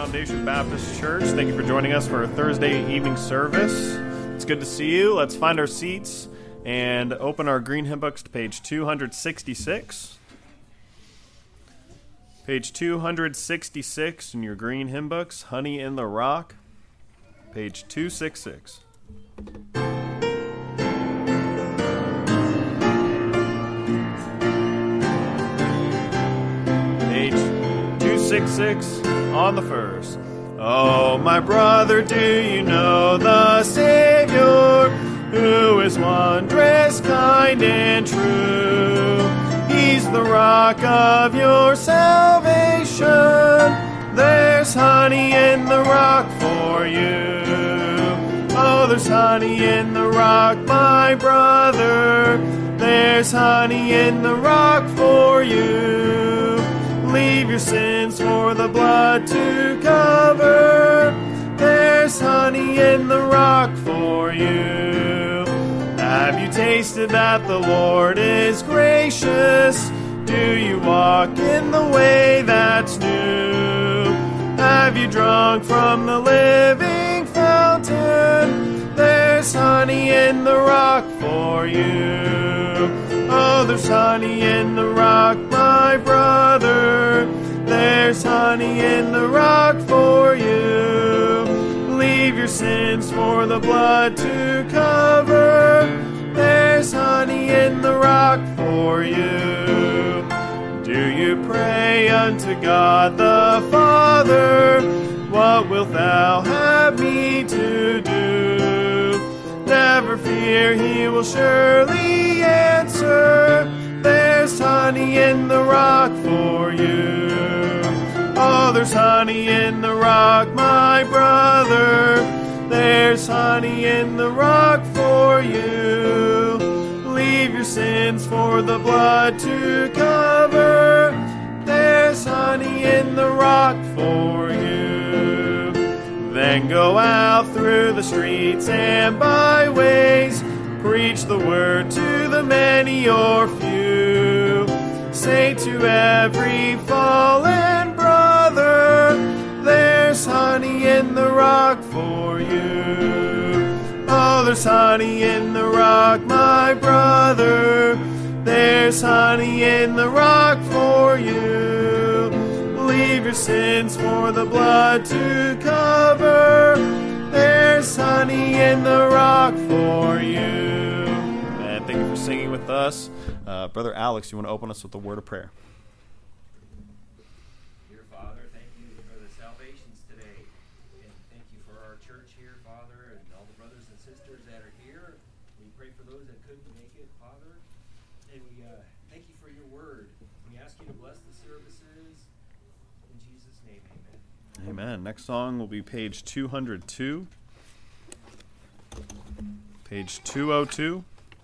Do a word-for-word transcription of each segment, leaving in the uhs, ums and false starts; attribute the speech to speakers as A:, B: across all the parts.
A: Foundation Baptist Church. Thank you for joining us for our Thursday evening service. It's good to see you. Let's find our seats and open our green hymn books to page two sixty-six. Page two sixty-six in your green hymn books, Honey in the Rock, page two sixty-six. six six on the first. Oh, my brother, do you know the Savior, who is wondrous, kind, and true? He's the rock of your salvation. There's honey in the rock for you. Oh, there's honey in the rock, my brother. There's honey in the rock for you. Leave your sins for the blood to cover. There's honey in the rock for you. Have you tasted that the Lord is gracious? Do you walk in the way that's new? Have you drunk from the living fountain? There's honey in the rock for you. Oh, there's honey in the rock, my brother. There's honey in the rock for you. Leave your sins for the blood to cover. There's honey in the rock for you. Do you pray unto God the Father? What wilt thou have me to do? Never fear, he will surely answer. There's honey in the rock for you. Oh, there's honey in the rock, my brother. There's honey in the rock for you. Leave your sins for the blood to cover. There's honey in the rock for you. Then go out through the streets and byways, preach the word to the many or few. Say to every fallen brother, there's honey in the rock for you. Oh, there's honey in the rock, my brother. There's honey in the rock for you. Leave your sins for the blood to cover. There's honey in the rock for you. And thank you for singing with us. Uh, Brother Alex, you want to open us with a word of prayer?
B: Dear Father, thank you for the salvations today. And thank you for our church here, Father, and all the brothers and sisters that are here. We pray for those that couldn't make it, Father. And we uh, thank you for your word. We ask you to bless the services. In Jesus' name, amen.
A: Amen. Next song will be page two oh two. Page two oh two.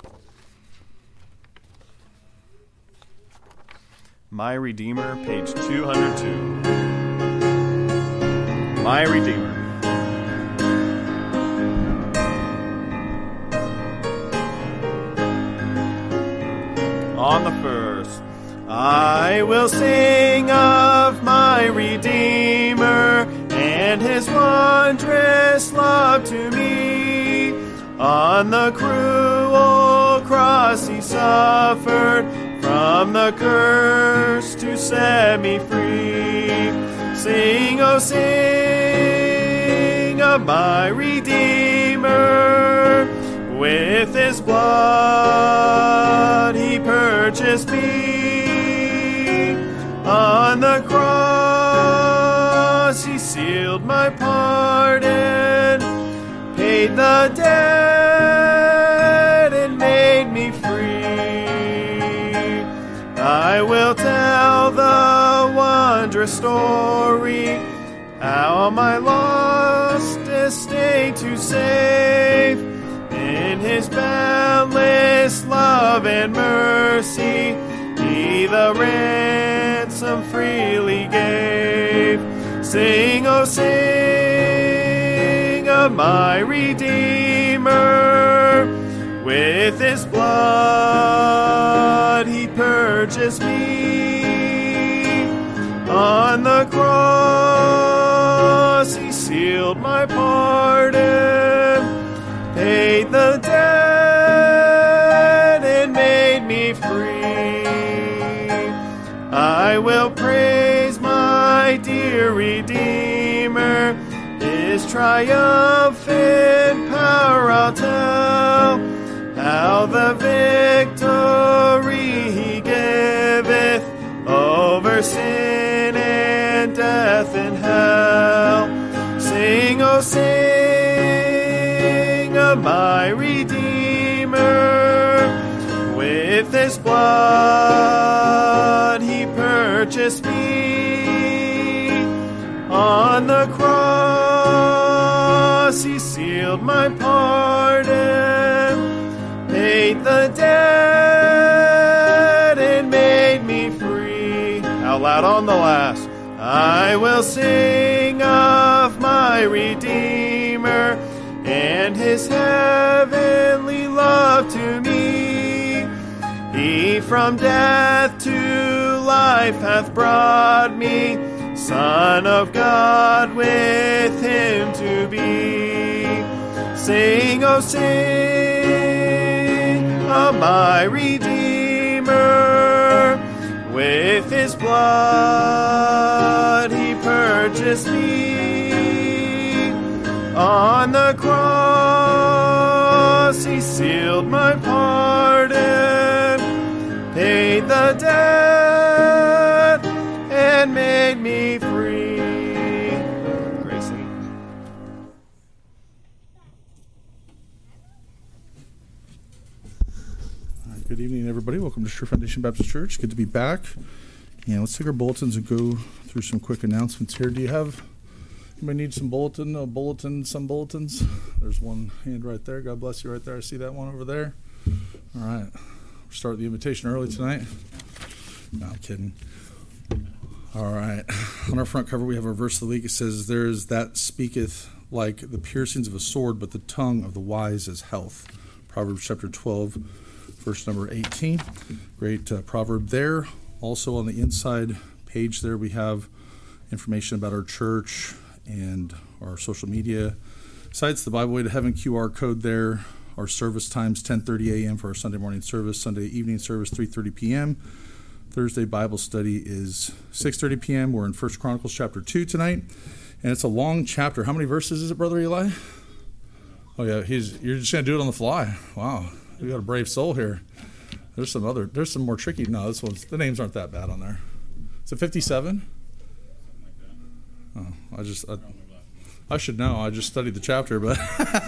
A: My Redeemer, page two oh two. My Redeemer. On the first, I will sing of my Redeemer and his wondrous love to me. On the cruel cross he suffered, from the curse to set me free. Sing, oh sing of my Redeemer. With his blood he purchased me. On the cross he sealed my pardon, paid the debt and made me free. I will tell the wondrous story, how my lost estate to save. In his boundless love and mercy, he the ransom freely gave. Sing, oh sing of my Redeemer. With his blood he purchased me. On the cross sealed my pardon, paid the debt, and made me free. I will praise my dear Redeemer, His triumphant power I'll tell, how the victory He giveth over sin and death and hell. Sing, oh sing of my Redeemer, with His blood He purchased me. On the cross He sealed my pardon, paid the debt, and made me free. Out loud on the last. I will sing of my Redeemer and His heavenly love to me. He from death to life hath brought me, Son of God with Him to be. Sing, oh sing of my Redeemer, with His blood He purchased me. On the cross He sealed my pardon, paid the debt, and made me free. Gracie.
C: All right, good evening, everybody. Welcome to Sure Foundation Baptist Church. Good to be back. Yeah, let's take our bulletins and go through some quick announcements here. Do you have, anybody need some bulletin, a bulletin, some bulletins? There's one hand right there. God bless you right there. I see that one over there. All right. We'll start the invitation early tonight. No, I'm kidding. All right. On our front cover, we have our verse of the week. It says, there is that speaketh like the piercings of a sword, but the tongue of the wise is health. Proverbs chapter twelve, verse number eighteen. Great uh, proverb there. Also on the inside page there, we have information about our church and our social media sites. The Bible Way to Heaven Q R code there. Our service times, ten thirty a.m. for our Sunday morning service. Sunday evening service, three thirty p.m. Thursday Bible study is six thirty p.m. We're in First Chronicles chapter two tonight, and it's a long chapter. How many verses is it, Brother Eli? Oh yeah, he's. You're just gonna do it on the fly. Wow, we got a brave soul here. There's some other. There's some more tricky. No, this one's. The names aren't that bad on there. Is it fifty-seven? Oh, I just. I, I should know. I just studied the chapter, but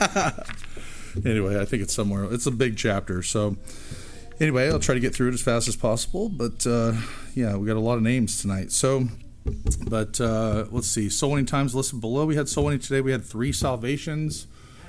C: anyway, I think it's somewhere. It's a big chapter, so. Anyway, I'll try to get through it as fast as possible, but uh, yeah, we got a lot of names tonight. So, but uh, let's see. Soul winning times listed below. We had soul winning today. We had three salvations.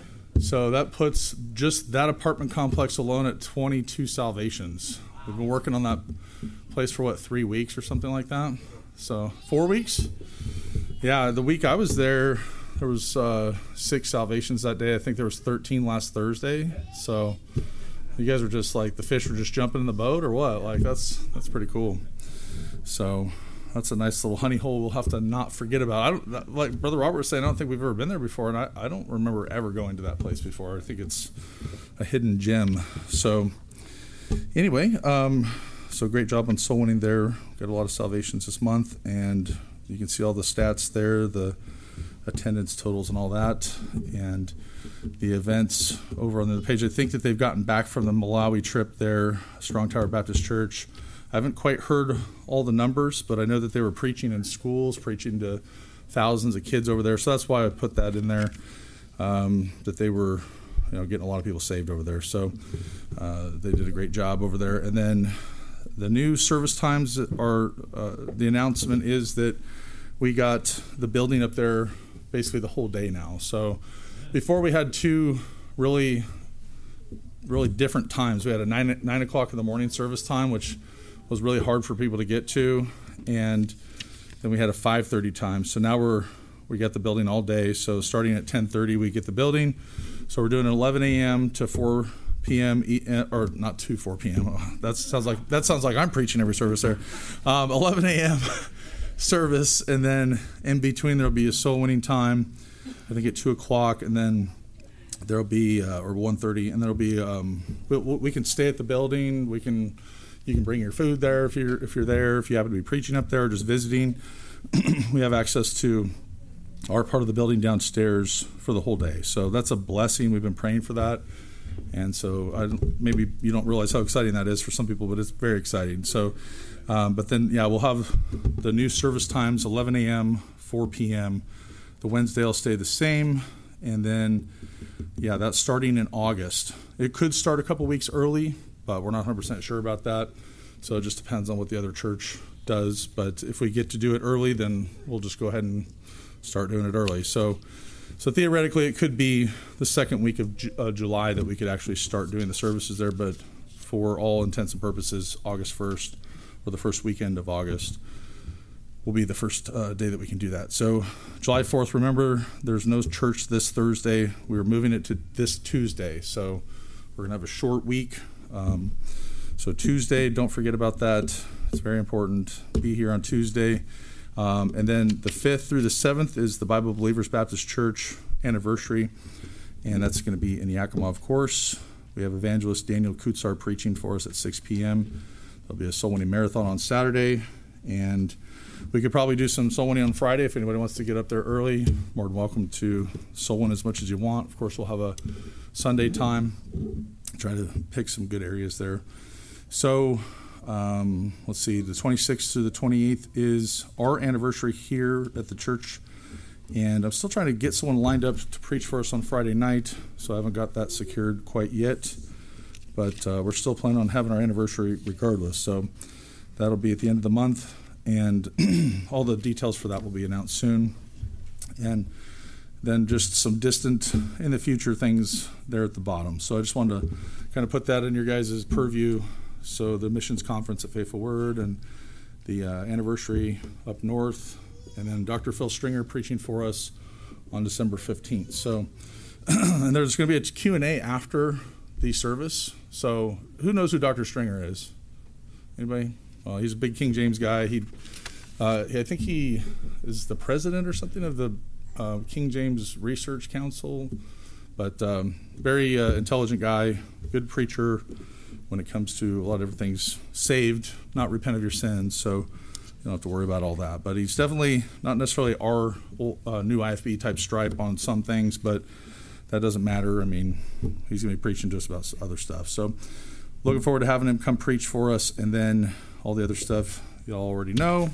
C: So that puts just that apartment complex alone at twenty-two salvations. We've been working on that place for, what, three weeks or something like that? So, four weeks? Yeah, the week I was there, there was uh, six salvations that day. I think there was thirteen last Thursday. So... you guys were just like, the fish were just jumping in the boat or what? Like, that's that's pretty cool. So that's a nice little honey hole we'll have to not forget about. I don't, like Brother Robert was saying, I don't think we've ever been there before, and I, I don't remember ever going to that place before. I think it's a hidden gem. So anyway, um, so great job on soul winning there. Got a lot of salvations this month, and you can see all the stats there, the attendance totals and all that, and the events over on the page. I think that they've gotten back from the Malawi trip there, Strong Tower Baptist Church. I haven't quite heard all the numbers, but I know that they were preaching in schools, preaching to thousands of kids over there. So that's why I put that in there, um, that they were, you know, getting a lot of people saved over there. So uh, they did a great job over there. And then the new service times are, uh, the announcement is that we got the building up there basically the whole day now. So before we had two really, really different times. We had a nine nine o'clock in the morning service time, which was really hard for people to get to, and then we had a five thirty time. So now we're we got the building all day. So starting at ten thirty, we get the building. So we're doing eleven a.m. to four p.m. or not to four p.m. That sounds like that sounds like I'm preaching every service there. Um, eleven a.m. service, and then in between there'll be a soul winning time. I think at two o'clock, and then there'll be uh, or one thirty, and there'll be um, we, we can stay at the building. We can you can bring your food there if you're if you're there. If you happen to be preaching up there or just visiting, we have access to our part of the building downstairs for the whole day. So that's a blessing. We've been praying for that. And so I, maybe you don't realize how exciting that is for some people, but it's very exciting. So, um, but then, yeah, we'll have the new service times, eleven a.m., four p.m. The Wednesday will stay the same. And then, yeah, that's starting in August. It could start a couple weeks early, but we're not one hundred percent sure about that. So it just depends on what the other church does. But if we get to do it early, then we'll just go ahead and start doing it early. So so theoretically, it could be the second week of Ju- uh, July that we could actually start doing the services there. But for all intents and purposes, August first or the first weekend of August will be the first uh, day that we can do that. So July fourth, remember, there's no church this Thursday. We're moving it to this Tuesday. So we're going to have a short week. Um, so Tuesday, don't forget about that. It's very important. Be here on Tuesday. Um, and then the fifth through the seventh is the Bible Believers Baptist Church anniversary, and that's going to be in Yakima, of course. We have evangelist Daniel Kutzar preaching for us at six p.m. There'll be a soul winning marathon on Saturday, and we could probably do some soul winning on Friday if anybody wants to get up there early. More than welcome to soul win as much as you want. Of course, we'll have a Sunday time. Try to pick some good areas there. So Um, let's see, the twenty-sixth through the twenty-eighth is our anniversary here at the church, and I'm still trying to get someone lined up to preach for us on Friday night, so I haven't got that secured quite yet, but uh, we're still planning on having our anniversary regardless, so that'll be at the end of the month, and all the details for that will be announced soon, and then just some distant in the future things there at the bottom. So I just wanted to kind of put that in your guys' purview. So the missions conference at Faithful Word and the uh, anniversary up north, and then Doctor Phil Stringer preaching for us on December fifteenth. So, and there's going to be a Q and A after the service. So who knows who Doctor Stringer is? Anybody? Well, he's a big King James guy. He, uh, I think he is the president or something of the uh, King James Research Council, but um, very uh, intelligent guy, good preacher when it comes to a lot of different things. Saved, not repent of your sins, so you don't have to worry about all that. But he's definitely not necessarily our uh, new I F B type stripe on some things, but that doesn't matter. I mean, he's going to be preaching to us about other stuff. So looking forward to having him come preach for us, and then all the other stuff you all already know.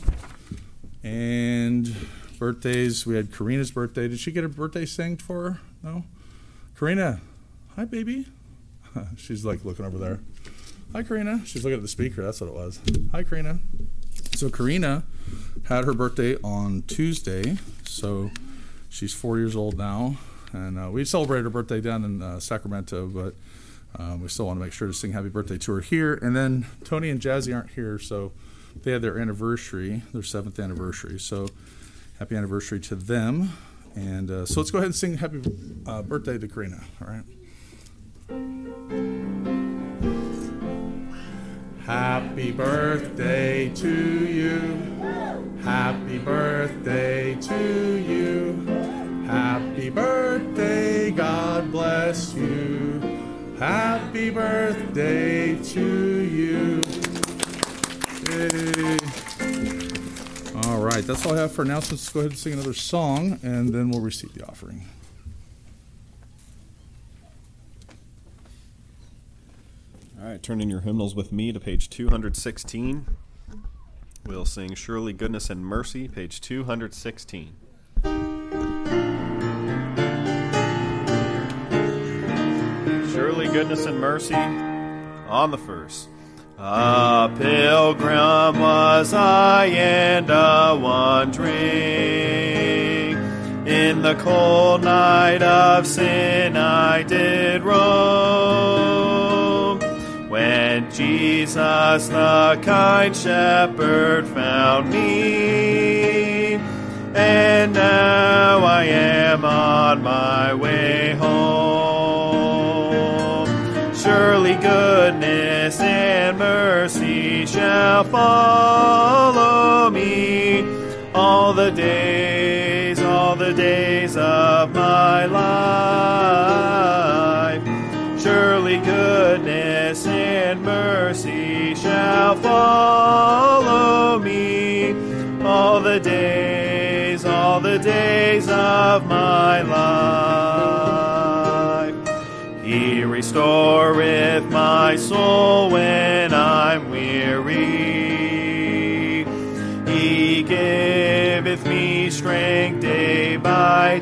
C: And birthdays, we had Karina's birthday. Did she get a birthday sang for her? No? Karina, hi, baby. She's like looking over there. Hi, Karina. She's looking at the speaker. That's what it was. Hi, Karina. So Karina had her birthday on Tuesday. So she's four years old now. And uh, we celebrated her birthday down in uh, Sacramento, but um, we still want to make sure to sing happy birthday to her here. And then Tony and Jazzy aren't here, so they had their anniversary, their seventh anniversary. So happy anniversary to them. And uh, so let's go ahead and sing happy uh, birthday to Karina, all right? Happy birthday to you. Happy birthday to you. Happy birthday, God bless you. Happy birthday to you. Yay. All right, that's all I have for announcements. Let's go ahead and sing another song, and then we'll receive the offering.
D: All right, turn in your hymnals with me to page two hundred sixteen. We'll sing Surely Goodness and Mercy, page two hundred sixteen.
A: Surely goodness and mercy on the first. A pilgrim was I and a wandering in the cold night of sin I did roam. When Jesus the kind shepherd found me, and now I am on my way home. Surely goodness and mercy shall follow me all the days, all the days days of my life. Surely goodness and mercy shall follow me all the days, all the days of my life. He restoreth my soul when I'm weary. He giveth me strength day by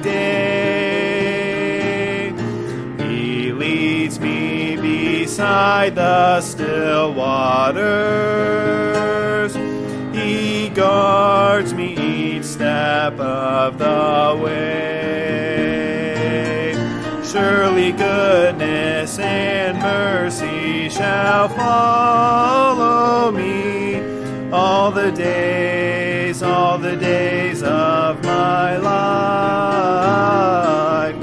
A: day. He leads me beside the still waters. He guards me each step of the way. Surely goodness and mercy shall follow me all the days, all the days of my life.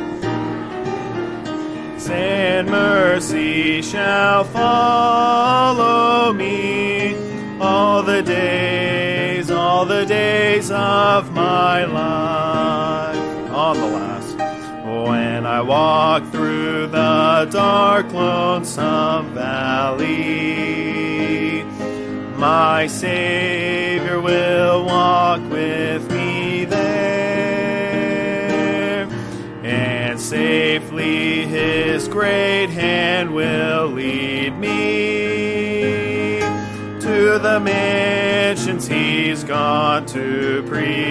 A: And mercy shall follow me all the days, all the days of my life. On the last. When I walk through the dark, lonesome valley, my Savior will walk with me there, and safely His great hand will lead me to the mansions He's gone to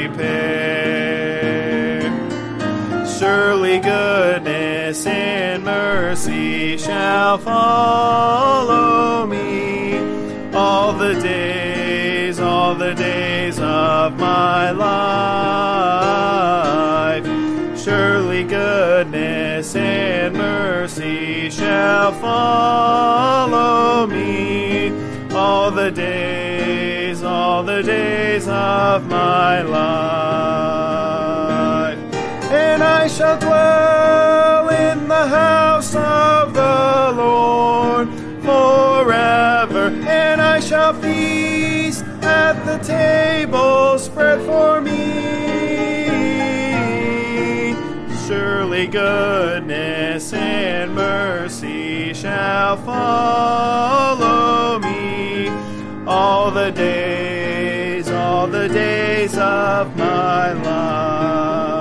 A: prepare. Surely goodness and mercy shall follow me all the days, all the days of my life. Surely goodness and mercy shall follow me all the days, all the days of my life. And I shall dwell in the house of the Lord forever, and I shall feast at the table spread for me. Surely goodness and mercy shall follow me all the days, all the days of my life.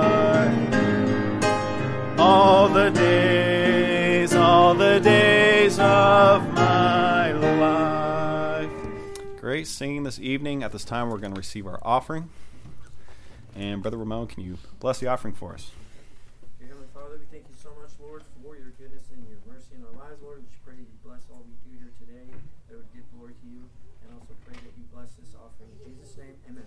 A: All the days, all the days of my life.
D: Great singing this evening. At this time, we're going to receive our offering. And Brother Ramon, can you bless the offering for us?
B: Dear Heavenly Father, we thank you so much, Lord, for your goodness and your mercy in our lives, Lord. We just pray that you bless all we do here today, that it would give glory to you, and also pray that you bless this offering. In Jesus' name, amen.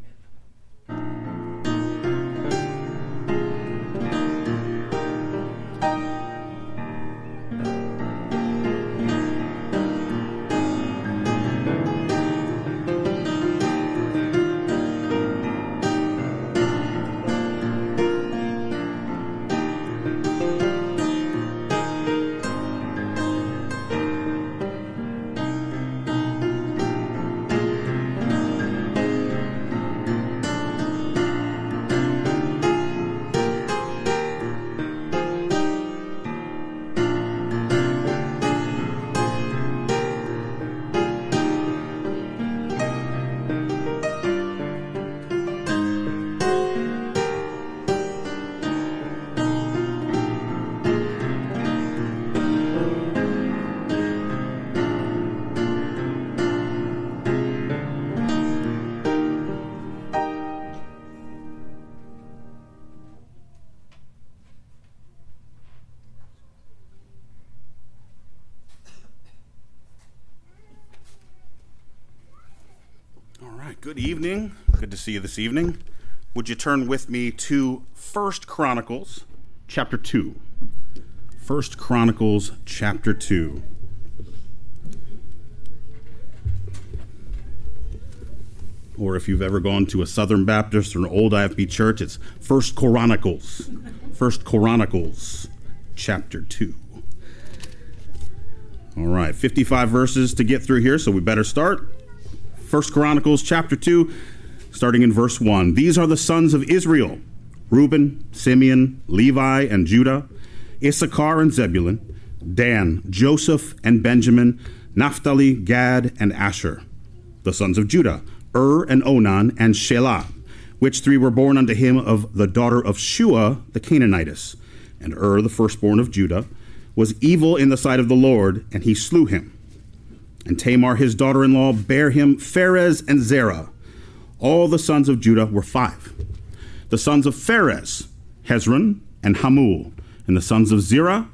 E: Good evening. Good to see you this evening. Would you turn with me to First Chronicles chapter two? First Chronicles chapter two. Or if you've ever gone to a Southern Baptist or an old I F B church, it's First Chronicles. First Chronicles chapter two. All right, fifty-five verses to get through here, so we better start. First Chronicles chapter two, starting in verse one. These are the sons of Israel, Reuben, Simeon, Levi, and Judah, Issachar and Zebulun, Dan, Joseph and Benjamin, Naphtali, Gad, and Asher. The sons of Judah, Ur and Onan and Shelah, which three were born unto him of the daughter of Shua the Canaanitess. And Ur, the firstborn of Judah, was evil in the sight of the Lord, and he slew him. And Tamar his daughter-in-law bare him Pharez and Zerah. All the sons of Judah were five. The sons of Pharez, Hezron and Hamul. And the sons of Zerah,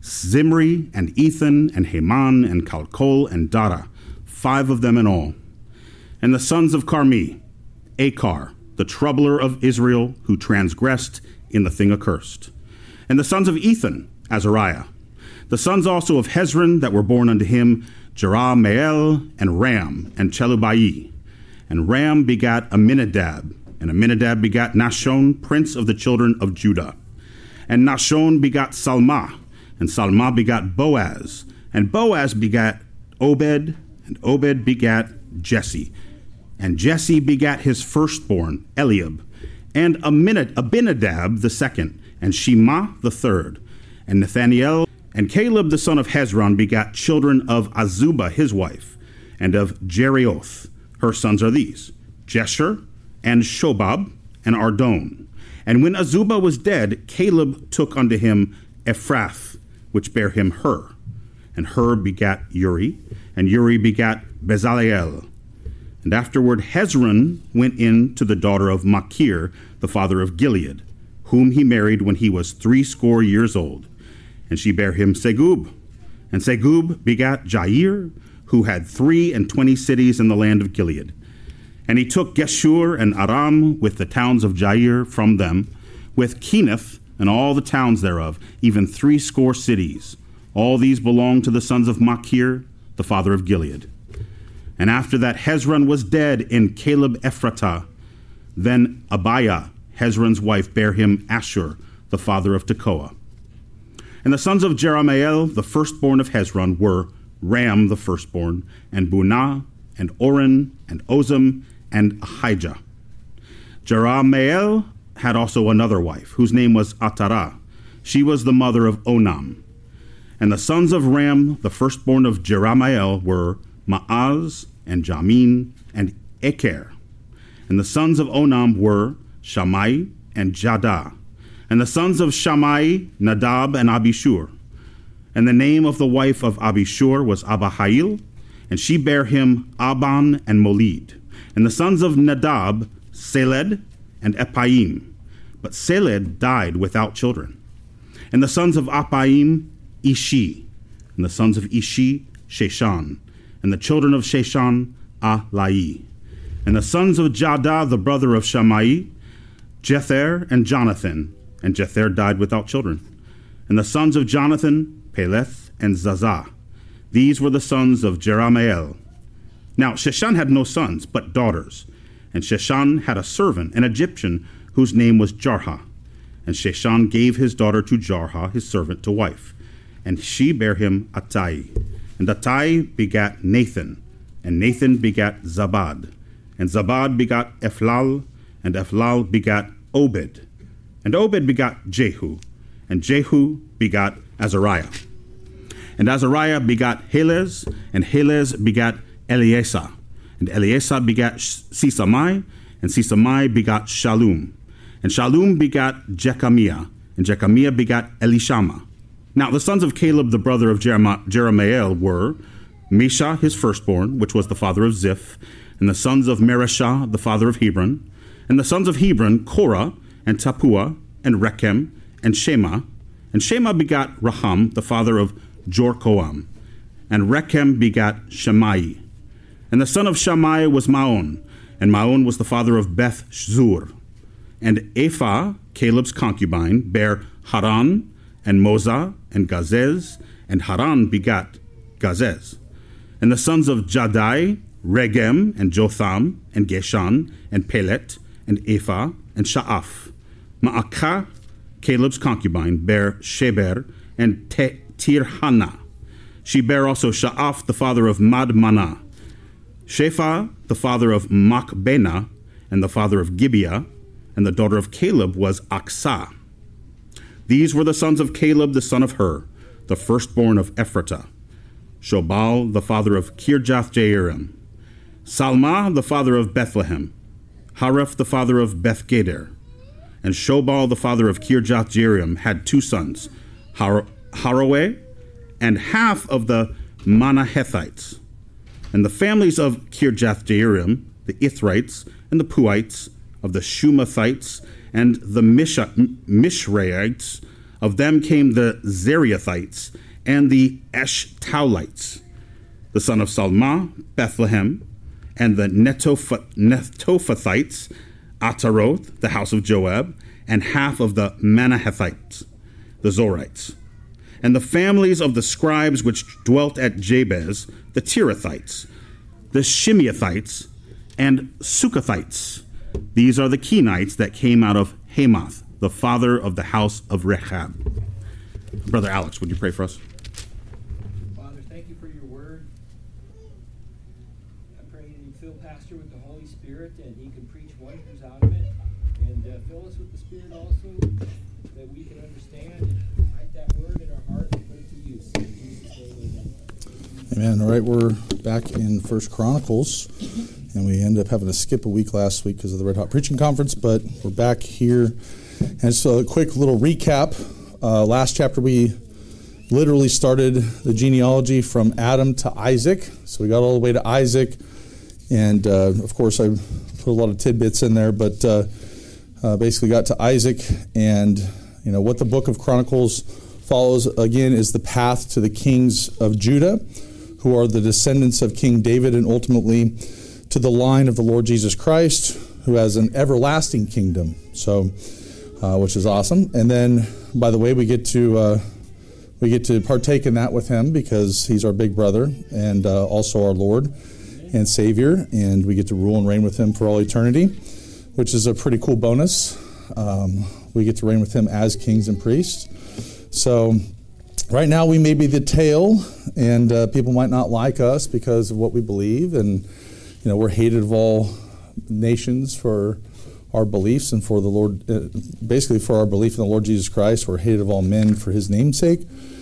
E: Zimri and Ethan and Heman and Calcol and Dara, five of them in all. And the sons of Carmi, Achar, the troubler of Israel, who transgressed in the thing accursed. And the sons of Ethan, Azariah. The sons also of Hezron that were born unto him, Jerahmeel and Ram and Chelubai. And Ram begat Aminadab, and Aminadab begat Nashon, prince of the children of Judah. And Nashon begat Salma, and Salma begat Boaz, and Boaz begat Obed, and Obed begat Jesse. And Jesse begat his firstborn, Eliab, and Abinadab the second, and Shema the third. And Nathaniel and Caleb the son of Hezron begat children of Azubah his wife, and of Jerioth. Her sons are these, Jesher, and Shobab, and Ardon. And when Azubah was dead, Caleb took unto him Ephrath, which bare him Hur. And Hur begat Uri, and Uri begat Bezaleel. And afterward Hezron went in to the daughter of Machir, the father of Gilead, whom he married when he was threescore years old. And she bare him Segub. And Segub begat Jair, who had three and twenty cities in the land of Gilead. And he took Geshur and Aram with the towns of Jair from them, with Kenath and all the towns thereof, even threescore cities. All these belonged to the sons of Machir, the father of Gilead. And after that Hezron was dead in Caleb Ephratah. Then Abiah, Hezron's wife, bare him Ashur, the father of Tekoa. And the sons of Jerahmeel, the firstborn of Hezron, were Ram the firstborn, and Bunah, and Oren, and Ozem, and Ahijah. Jerahmeel had also another wife, whose name was Atarah. She was the mother of Onam. And the sons of Ram, the firstborn of Jerahmeel, were Maaz, and Jamin, and Eker. And the sons of Onam were Shammai and Jadah. And the sons of Shammai, Nadab and Abishur. And the name of the wife of Abishur was Abihail, and she bare him Aban and Molid. And the sons of Nadab, Seled and Epaim. But Seled died without children. And the sons of Epaim, Ishi. And the sons of Ishi, Sheshan. And the children of Sheshan, Ahlai. And the sons of Jadah, the brother of Shammai, Jether and Jonathan. And Jether died without children. And the sons of Jonathan, Peleth and Zazah. These were the sons of Jerahmeel. Now Sheshan had no sons, but daughters. And Sheshan had a servant, an Egyptian, whose name was Jarha. And Sheshan gave his daughter to Jarha, his servant, to wife. And she bare him Attai. And Attai begat Nathan. And Nathan begat Zabad. And Zabad begat Ephlal. And Ephlal begat Obed. And Obed begat Jehu. And Jehu begat Azariah. And Azariah begat Helez. And Helez begat Eleasa. And Eleasa begat Sisamai. And Sisamai begat Shallum. And Shallum begat Jechamiah. And Jechamiah begat Elishama. Now the sons of Caleb, the brother of Jerah- Jerahmeel, were Mesha, his firstborn, which was the father of Ziph, and the sons of Mereshah, the father of Hebron, and the sons of Hebron, Korah, and Tapua, and Rechem, and Shema. And Shema begat Raham, the father of Jorkoam, and Rechem begat Shammai. And the son of Shammai was Maon, and Maon was the father of Beth Zur. And Ephah, Caleb's concubine, bare Haran, and Moza, and Gazez, and Haran begat Gazez. And the sons of Jadai, Regem, and Jotham, and Geshan, and Pelet, and Ephah, and Sha'af. Ma'akah, Caleb's concubine, bare Sheber, and Te- Tirhana. She bare also Sha'af, the father of Madmanah. Shepha, the father of Machbena, and the father of Gibeah. and the daughter of Caleb was Aksah. These were the sons of Caleb the son of Hur, the firstborn of Ephratah. Shobal the father of Kirjath-Jearim. Salma the father of Bethlehem. Hareph the father of Bethgader. And Shobal the father of Kirjath-Jearim had two sons, Har- Haraweh and half of the Manahethites. And the families of Kirjath-Jearim, the Ithrites and the Puites, of the Shumathites and the Misha- Mishraites, of them came the Zeriathites and the Eshtaulites. The son of Salma, Bethlehem, and the Netoph- Netophathites, Ataroth, the house of Joab, and half of the Manahethites, the Zorites. And the families of the scribes which dwelt at Jabez, the Tirathites, the Shimeathites, and Sukathites. These are the Kenites that came out of Hamath, the father of the house of Rechab. Brother Alex, would you pray for us?
B: Father, thank you for your word. I pray that you fill Pastor with the Holy Spirit and he can preach wonders out of it. And uh, fill us with the Spirit also, that we can understand and write that word in our heart and put it to use. In Jesus' name, amen.
C: Amen. All right, we're back in First Chronicles, and we ended up having to skip a week last week because of the Red Hot Preaching Conference, but we're back here. And so a quick little recap. Uh, last chapter we literally started the genealogy from Adam to Isaac. So we got all the way to Isaac, and uh, of course I put a lot of tidbits in there, but uh, uh, basically got to Isaac, and you know what the book of Chronicles follows again is the path to the kings of Judah, who are the descendants of King David, and ultimately to the line of the Lord Jesus Christ, who has an everlasting kingdom. So, uh, which is awesome. And then, by the way, we get to uh, we get to partake in that with him because he's our big brother and uh, also our Lord and Savior, and we get to rule and reign with him for all eternity, which is a pretty cool bonus. Um, we get to reign with him as kings and priests. So, right now we may be the tail, and uh, people might not like us because of what we believe, and you know we're hated of all nations for our beliefs and for the Lord, uh, basically for our belief in the Lord Jesus Christ. We're hated of all men for his name's sake.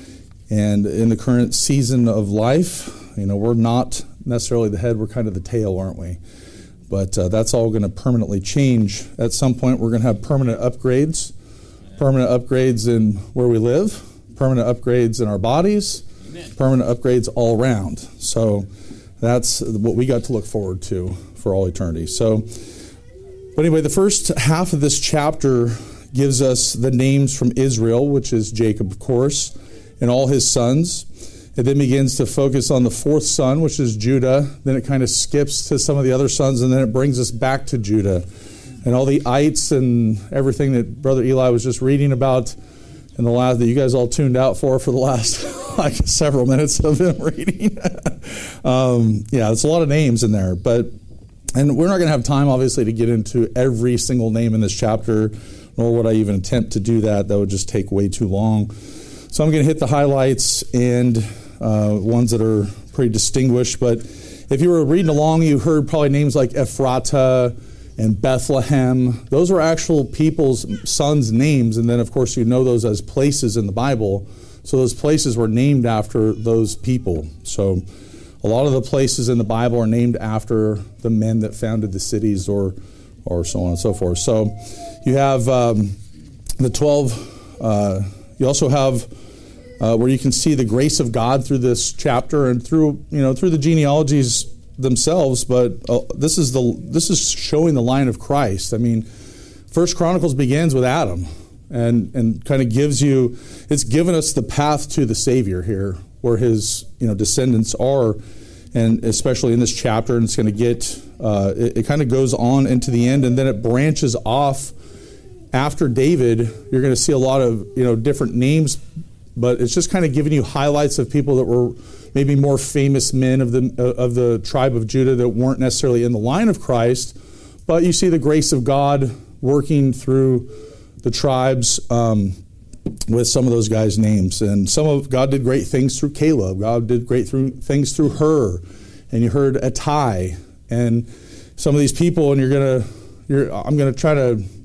C: And in the current season of life, you know, we're not necessarily the head, we're kind of the tail, aren't we? But uh, that's all going to permanently change. At some point, we're going to have permanent upgrades, permanent upgrades in where we live, permanent upgrades in our bodies, Amen. Permanent upgrades all around. So that's what we got to look forward to for all eternity. So, but anyway, the first half of this chapter gives us the names from Israel, which is Jacob, of course, and all his sons. It then begins to focus on the fourth son, which is Judah. Then it kind of skips to some of the other sons, and then it brings us back to Judah. And all the ites and everything that Brother Eli was just reading about in the last, that you guys all tuned out for for the last like several minutes of him reading. um, yeah, it's a lot of names in there. But and we're not going to have time, obviously, to get into every single name in this chapter, nor would I even attempt to do that. That would just take way too long. So I'm going to hit the highlights and uh, ones that are pretty distinguished. But if you were reading along, you heard probably names like Ephratah and Bethlehem. Those are actual people's sons' names. And then, of course, you know those as places in the Bible. So those places were named after those people. So a lot of the places in the Bible are named after the men that founded the cities, or or so on and so forth. So you have um, the twelve. Uh, you also have uh, where you can see the grace of God through this chapter and through you know through the genealogies themselves. But uh, this is the this is showing the line of Christ. I mean, First Chronicles begins with Adam, and and kind of gives you it's given us the path to the Savior here, where his you know descendants are, and especially in this chapter, and it's going to get uh, it, it kind of goes on into the end, and then it branches off after David. You're going to see a lot of you know different names, but it's just kind of giving you highlights of people that were maybe more famous men of the uh, of the tribe of Judah that weren't necessarily in the line of Christ, but you see the grace of God working through the tribes. Um, with some of those guys' names. And some of God did great things through Caleb. God did great through, things through Hur. And you heard Attai. And some of these people, and you're going to, you're, I'm going to try to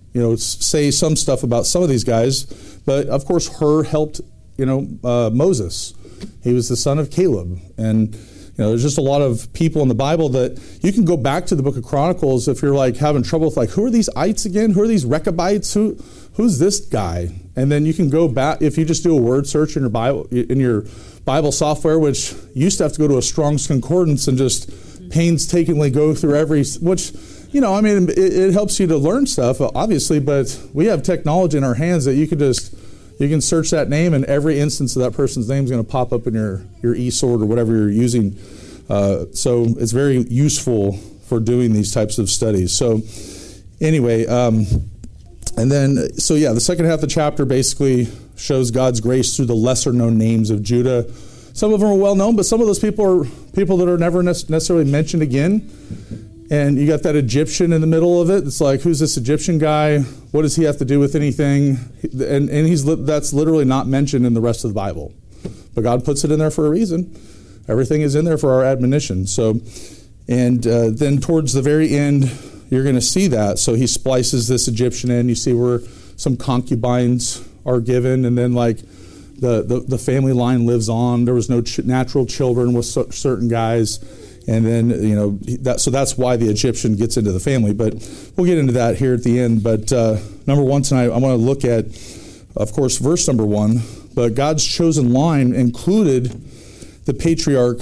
C: you know, say some stuff about some of these guys, but of course Hur helped, you know, uh, Moses. He was the son of Caleb, and you know, there's just a lot of people in the Bible that you can go back to the book of Chronicles if you're like having trouble with like, who are these ites again? Who are these Rechabites? Who, who's this guy? And then you can go back if you just do a word search in your Bible in your Bible software, which you used to have to go to a Strong's Concordance and just painstakingly go through every, which, you know, I mean, it, it helps you to learn stuff, obviously, but we have technology in our hands that you can just, you can search that name and every instance of that person's name is going to pop up in your, your eSword or whatever you're using. Uh, so it's very useful for doing these types of studies. So anyway, um, and then, so yeah, the second half of the chapter basically shows God's grace through the lesser known names of Judah. Some of them are well known, but some of those people are people that are never necessarily mentioned again. And you got that Egyptian in the middle of it. It's like, who's this Egyptian guy? What does he have to do with anything? And and he's that's literally not mentioned in the rest of the Bible. But God puts it in there for a reason. Everything is in there for our admonition. So, and uh, then towards the very end, you're going to see that. So he splices this Egyptian in. You see where some concubines are given, and then like the the, the family line lives on. There was no ch- natural children with so, certain guys. And then, you know, that, so that's why the Egyptian gets into the family. But we'll get into that here at the end. But uh, number one tonight, I want to look at, of course, verse number one. But God's chosen line included the patriarch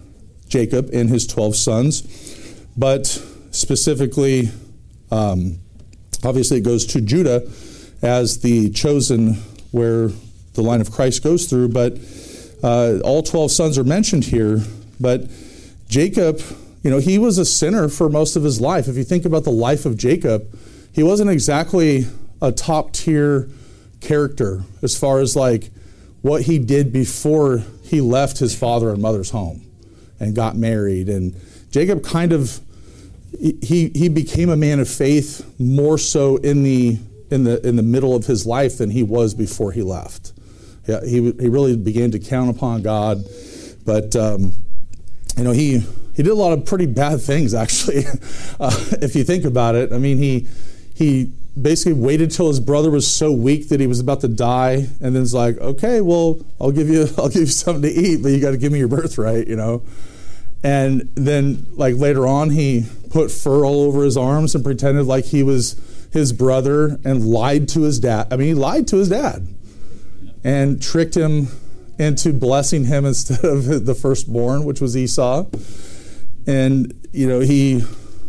C: Jacob and his twelve sons. But specifically, um, obviously it goes to Judah as the chosen where the line of Christ goes through. But uh, all twelve sons are mentioned here. But Jacob, you know, he was a sinner for most of his life. If you think about the life of Jacob, he wasn't exactly a top tier character as far as like what he did before he left his father and mother's home and got married. And Jacob kind of, he he became a man of faith more so in the in the in the middle of his life than he was before he left. Yeah, he he really began to count upon God, but. Um, You know, he, he did a lot of pretty bad things, actually, uh, if you think about it. I mean, he he basically waited till his brother was so weak that he was about to die, and then it's like, okay, well, I'll give you I'll give you something to eat, but you got to give me your birthright, you know. And then, like later on, he put fur all over his arms and pretended like he was his brother and lied to his dad. I mean, he lied to his dad and tricked him into blessing him instead of the firstborn, which was Esau. And, you know, he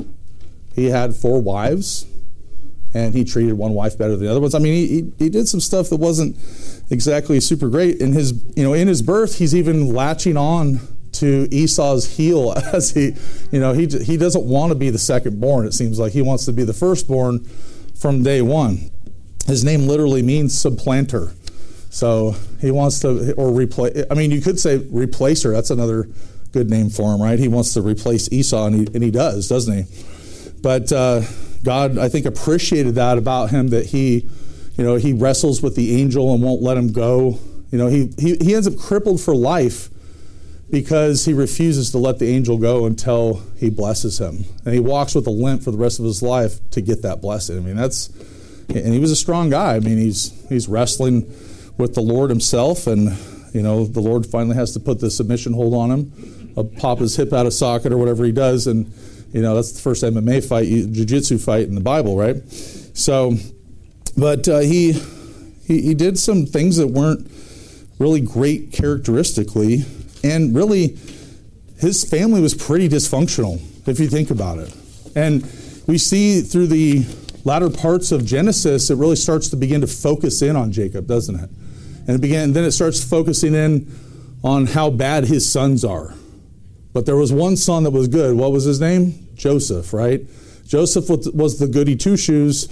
C: he had four wives, and he treated one wife better than the other ones. I mean, he, he he did some stuff that wasn't exactly super great. In his, you know, in his birth, he's even latching on to Esau's heel as he, you know, he he doesn't want to be the secondborn. It seems like he wants to be the firstborn from day one. His name literally means supplanter. So he wants to, or replace, I mean, you could say replacer. That's another good name for him, right? He wants to replace Esau, and he, and he does, doesn't he? But uh, God, I think, appreciated that about him, that he, you know, he wrestles with the angel and won't let him go. You know, he, he, he ends up crippled for life because he refuses to let the angel go until he blesses him. And he walks with a limp for the rest of his life to get that blessing. I mean, that's, and he was a strong guy. I mean, he's he's wrestling with the Lord himself, and you know the Lord finally has to put the submission hold on him, uh, pop his hip out of socket or whatever he does, and you know that's the first M M A fight, jiu-jitsu fight in the Bible, right? So, but uh, he, he he did some things that weren't really great characteristically, and really his family was pretty dysfunctional if you think about it. And we see through the latter parts of Genesis, it really starts to begin to focus in on Jacob, doesn't it? And it began, then it starts focusing in on how bad his sons are. But there was one son that was good. What was his name? Joseph, right? Joseph was the goody two-shoes.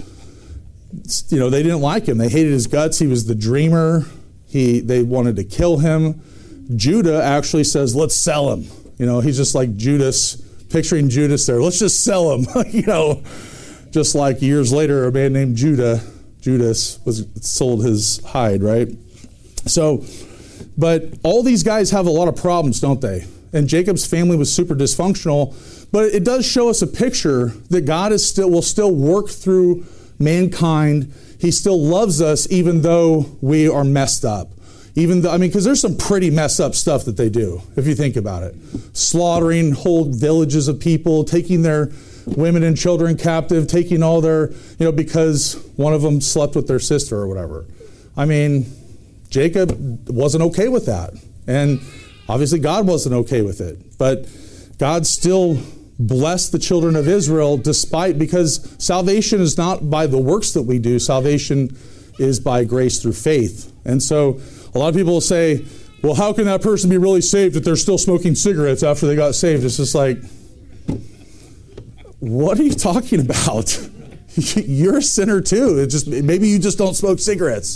C: You know, they didn't like him. They hated his guts. He was the dreamer. He, they wanted to kill him. Judah actually says, let's sell him. You know, he's just like Judas, picturing Judas there. Let's just sell him, you know. Just like years later, a man named Judah, Judas, was sold his hide, right? So, but all these guys have a lot of problems, don't they? And Jacob's family was super dysfunctional, but it does show us a picture that God is still will still work through mankind. He still loves us even though we are messed up. Even though, I mean, because there's some pretty messed up stuff that they do, if you think about it. Slaughtering whole villages of people, taking their women and children captive, taking all their, you know, because one of them slept with their sister or whatever. I mean, Jacob wasn't okay with that. And obviously God wasn't okay with it. But God still blessed the children of Israel despite, because salvation is not by the works that we do. Salvation is by grace through faith. And so a lot of people will say, well, how can that person be really saved if they're still smoking cigarettes after they got saved? It's just like, what are you talking about? You're a sinner too. It just maybe you just don't smoke cigarettes.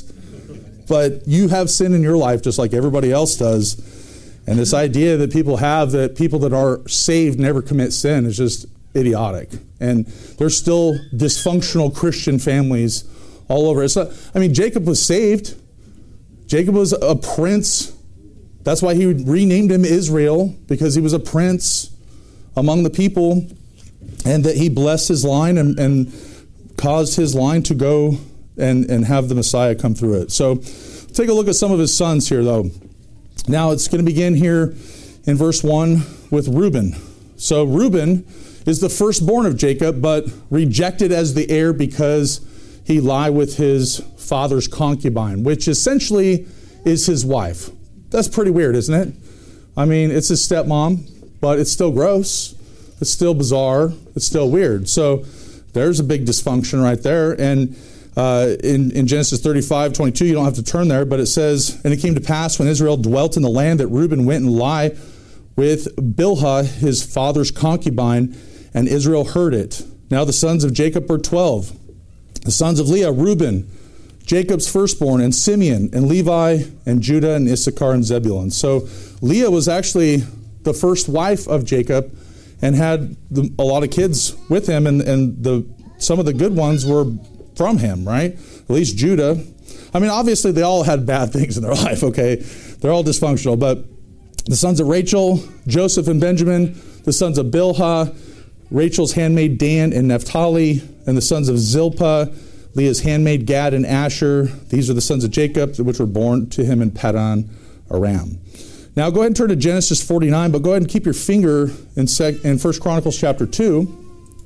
C: But you have sin in your life just like everybody else does. And this idea that people have that people that are saved never commit sin is just idiotic. And there's still dysfunctional Christian families all over. It's not, I mean, Jacob was saved. Jacob was a prince. That's why he renamed him Israel, because he was a prince among the people, and that he blessed his line and, and caused his line to go and, and have the Messiah come through it. So take a look at some of his sons here, though. Now it's going to begin here in verse one with Reuben. So Reuben is the firstborn of Jacob, but rejected as the heir because he lie with his father's concubine, which essentially is his wife. That's pretty weird, isn't it? I mean, it's his stepmom, but it's still gross. It's still bizarre. It's still weird. So there's a big dysfunction right there. And uh, in, in Genesis thirty-five twenty-two, you don't have to turn there, but it says, and it came to pass when Israel dwelt in the land that Reuben went and lie with Bilhah, his father's concubine, and Israel heard it. Now the sons of Jacob were twelve. The sons of Leah, Reuben, Jacob's firstborn, and Simeon, and Levi, and Judah, and Issachar, and Zebulun. So Leah was actually the first wife of Jacob and had the, a lot of kids with him, and, and the some of the good ones were from him, right? At least Judah. I mean, obviously they all had bad things in their life, okay? They're all dysfunctional, but the sons of Rachel, Joseph and Benjamin, the sons of Bilhah, Rachel's handmaid Dan and Naphtali, and the sons of Zilpah, Leah's handmaid Gad and Asher. These are the sons of Jacob, which were born to him in Paddan Aram. Now go ahead and turn to Genesis forty-nine, but go ahead and keep your finger in, sec- in First Chronicles chapter two,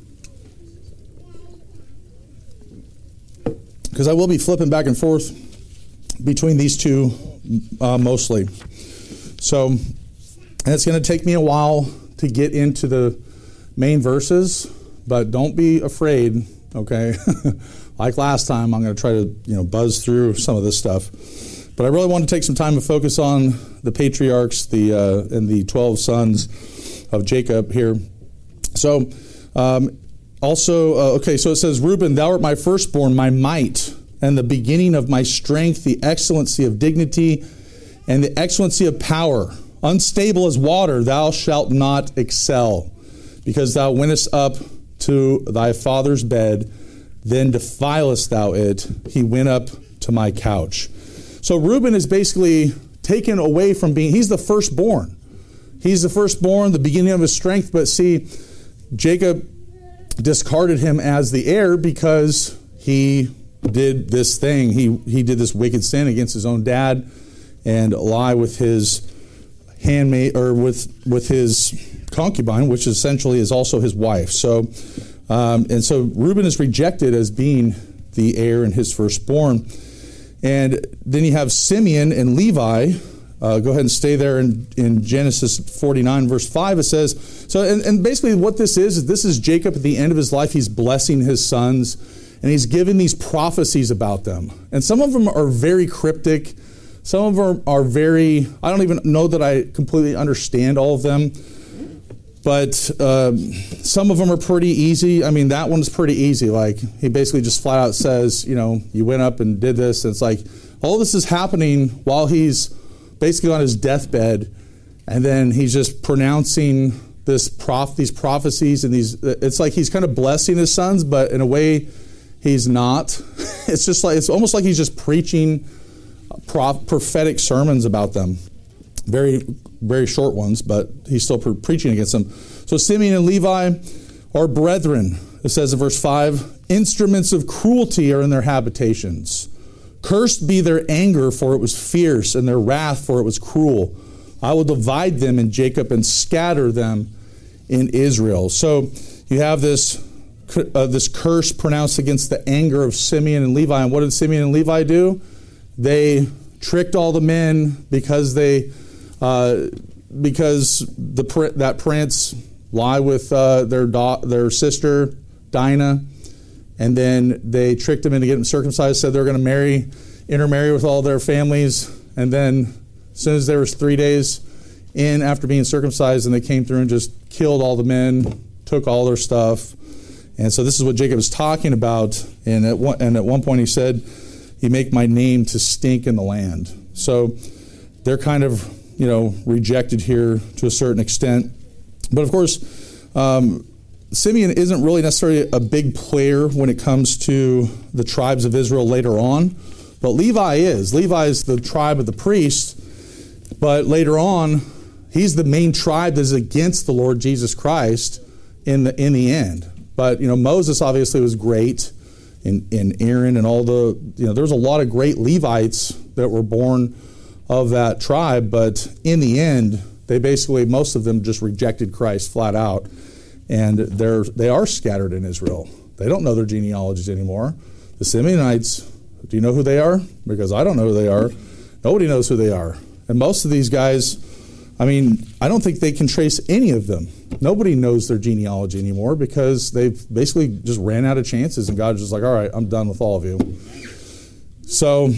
C: because I will be flipping back and forth between these two uh, mostly. So, and it's going to take me a while to get into the main verses, but don't be afraid, okay? Like last time, I'm going to try to, you know, buzz through some of this stuff. But I really want to take some time to focus on the patriarchs, the uh, and the twelve sons of Jacob here. So, um, also, uh, okay, so it says, Reuben, thou art my firstborn, my might, and the beginning of my strength, the excellency of dignity, and the excellency of power. Unstable as water, thou shalt not excel, because thou wentest up to thy father's bed, then defilest thou it. He went up to my couch. So Reuben is basically taken away from being, he's the firstborn. He's the firstborn, the beginning of his strength, but see, Jacob discarded him as the heir because he did this thing. He he did this wicked sin against his own dad and lie with his handmaid, or with with his concubine, which essentially is also his wife. So, um, and so Reuben is rejected as being the heir and his firstborn. And then you have Simeon and Levi. Uh, go ahead and stay there in, in Genesis forty-nine, verse five. It says, so, and, and basically what this is, is this is Jacob at the end of his life. He's blessing his sons, and he's giving these prophecies about them. And some of them are very cryptic. Some of them are very, I don't even know that I completely understand all of them. But um, some of them are pretty easy. I mean, that one's pretty easy. Like, he basically just flat out says, you know, you went up and did this. And it's like, all this is happening while he's basically on his deathbed. And then he's just pronouncing this prof, these prophecies. And these, it's like he's kind of blessing his sons, but in a way he's not. It's just like, it's almost like he's just preaching prof, prophetic sermons about them. Very, very short ones, but he's still pre- preaching against them. So Simeon and Levi are brethren. It says in verse five, Instruments of cruelty are in their habitations. Cursed be their anger, for it was fierce, and their wrath, for it was cruel. I will divide them in Jacob and scatter them in Israel. So you have this uh, this curse pronounced against the anger of Simeon and Levi. And what did Simeon and Levi do? They tricked all the men because they uh, because the that prince lied with uh, their da- their sister Dinah, and then they tricked them into getting circumcised. Said they were going to marry, intermarry with all their families, and then as soon as there was three days in after being circumcised, and they came through and just killed all the men, took all their stuff. And so this is what Jacob is talking about. And at one, and at one point he said, "You make my name to stink in the land." So they're kind of, you know, rejected here to a certain extent. But of course, um, Simeon isn't really necessarily a big player when it comes to the tribes of Israel later on. But Levi is. Levi is the tribe of the priest. But later on, he's the main tribe that is against the Lord Jesus Christ in the in the end. But, you know, Moses obviously was great, and, and Aaron and all the, you know, there's a lot of great Levites that were born of that tribe. But in the end, they basically, most of them just rejected Christ flat out. And they're, they are scattered in Israel. They don't know their genealogies anymore. The Simeonites, do you know who they are? Because I don't know who they are. Nobody knows who they are. And most of these guys, I mean, I don't think they can trace any of them. Nobody knows their genealogy anymore because they've basically just ran out of chances, and God's just like, all right, I'm done with all of you. So,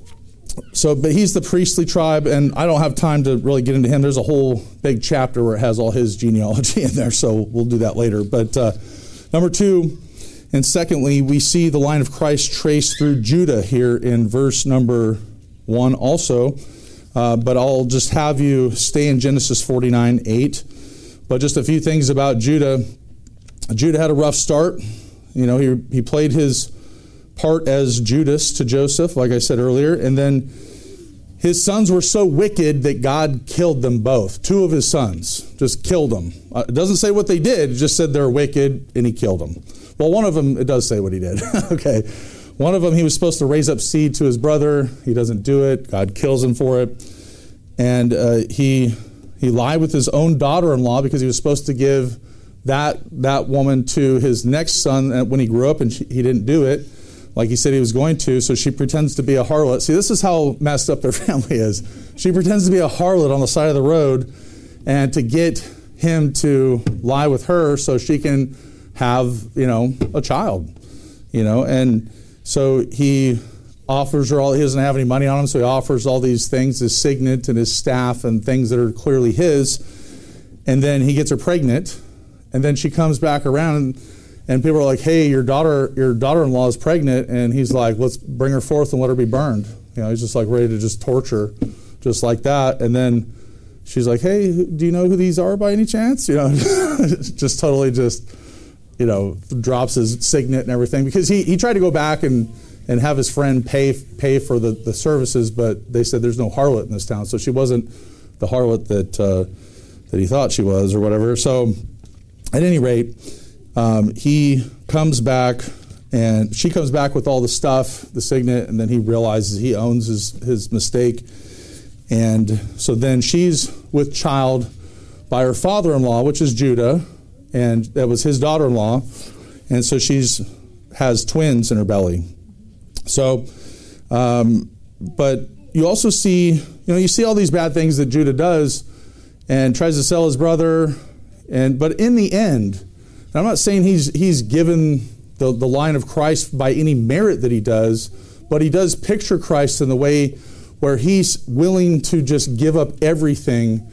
C: so, but he's the priestly tribe, and I don't have time to really get into him. There's a whole big chapter where it has all his genealogy in there, so we'll do that later. But uh, number two, and secondly, we see the line of Christ traced through Judah here in verse number one also. Uh, but I'll just have you stay in Genesis forty-nine eight. But just a few things about Judah. Judah had a rough start. You know, he he played his part as Judas to Joseph, like I said earlier. And then his sons were so wicked that God killed them both. Two of his sons just killed them. Uh, it doesn't say what they did. It just said they're wicked, and he killed them. Well, one of them, it does say what he did. Okay. One of them, he was supposed to raise up seed to his brother. He doesn't do it. God kills him for it. And uh, he he lied with his own daughter-in-law because he was supposed to give that that woman to his next son when he grew up, and she, he didn't do it like he said he was going to. So she pretends to be a harlot. See, this is how messed up their family is. She pretends to be a harlot on the side of the road, and to get him to lie with her so she can have, you know, a child, you know, and so he offers her all, he doesn't have any money on him, so he offers all these things, his signet and his staff and things that are clearly his. And then he gets her pregnant, and then she comes back around, and, and people are like, hey, your daughter, your daughter-in-law is pregnant. And he's like, let's bring her forth and let her be burned. You know, he's just like ready to just torture, just like that. And then she's like, hey, do you know who these are by any chance? You know, just totally just, you know, drops his signet and everything, because he, he tried to go back and, and have his friend pay pay for the, the services, but they said there's no harlot in this town, so she wasn't the harlot that uh, that he thought she was or whatever. So at any rate, um, he comes back, and she comes back with all the stuff, the signet, and then he realizes he owns his, his mistake. And so then she's with child by her father-in-law, which is Judah, and that was his daughter-in-law, and so she's has twins in her belly. So, um, but you also see, you know, you see all these bad things that Judah does, and tries to sell his brother, and but in the end, and I'm not saying he's he's given the the line of Christ by any merit that he does, but he does picture Christ in the way where he's willing to just give up everything,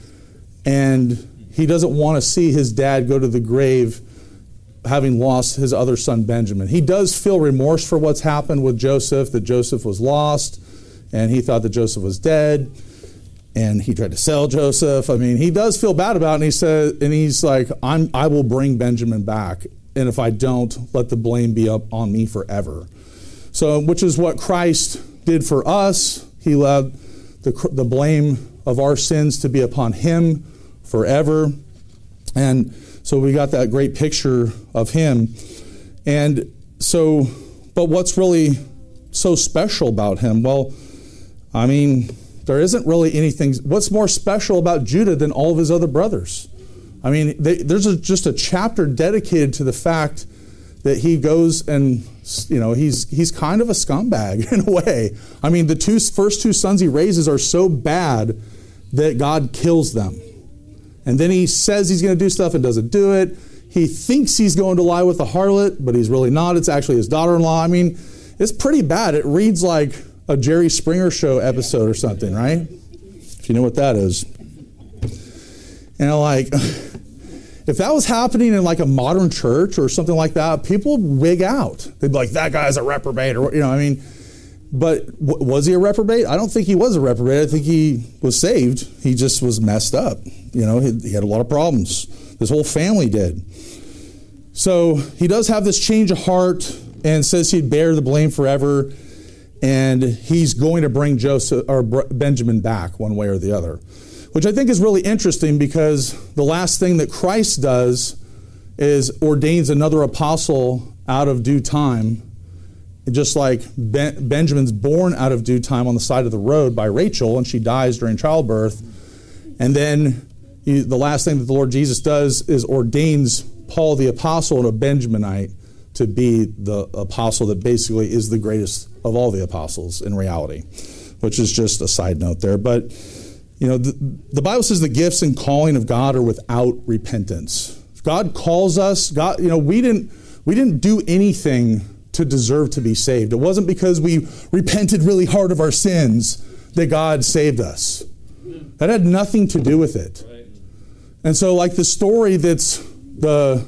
C: and he doesn't want to see his dad go to the grave having lost his other son Benjamin. He does feel remorse for what's happened with Joseph, that Joseph was lost, and he thought that Joseph was dead, and he tried to sell Joseph. I mean, he does feel bad about it, and he said, and he's like, I'm, I will bring Benjamin back, and if I don't, let the blame be up on me forever. So, which is what Christ did for us. He allowed the, the blame of our sins to be upon him forever. And so we got that great picture of him. And so, but what's really so special about him? Well, I mean, there isn't really anything. What's more special about Judah than all of his other brothers? I mean, they, there's a, just a chapter dedicated to the fact that he goes and, you know, he's he's kind of a scumbag in a way. I mean, the two first two sons he raises are so bad that God kills them. And then he says he's going to do stuff and doesn't do it. He thinks he's going to lie with the harlot, but he's really not. It's actually his daughter-in-law. I mean, it's pretty bad. It reads like a Jerry Springer Show episode or something, right? If you know what that is. You know, like, if that was happening in like a modern church or something like that, people would wig out. They'd be like, that guy's a reprobate, or, you know, I mean, but w- was he a reprobate? I don't think he was a reprobate. I think he was saved. He just was messed up. You know, he, he had a lot of problems. His whole family did. So he does have this change of heart and says he'd bear the blame forever. And he's going to bring Joseph or Benjamin back one way or the other, which I think is really interesting, because the last thing that Christ does is ordains another apostle out of due time. Just like ben, Benjamin's born out of due time on the side of the road by Rachel, and she dies during childbirth. And then he, the last thing that the Lord Jesus does is ordains Paul the apostle and a Benjaminite to be the apostle that basically is the greatest of all the apostles in reality, which is just a side note there. But, you know, the, the Bible says the gifts and calling of God are without repentance. God calls us. God, you know, we didn't we didn't do anything to deserve to be saved. It wasn't because we repented really hard of our sins that God saved us. That had nothing to do with it. And so, like the story that's the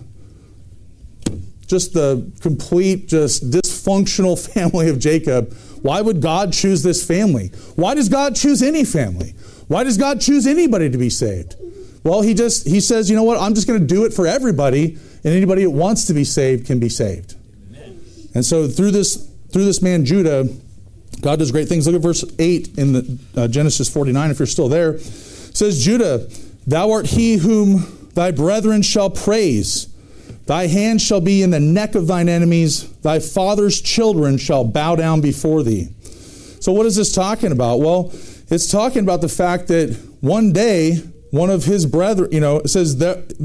C: just the complete, just dysfunctional family of Jacob. Why would God choose this family? Why does God choose any family? Why does God choose anybody to be saved? Well, he just he says, you know what? I'm just going to do it for everybody, and anybody that wants to be saved can be saved. Amen. And so through this through this man Judah, God does great things. Look at verse eight in the uh, Genesis forty-nine. If you're still there, it says, Judah, thou art he whom thy brethren shall praise. Thy hand shall be in the neck of thine enemies. Thy father's children shall bow down before thee. So what is this talking about? Well, it's talking about the fact that one day, one of his brethren, you know, it says that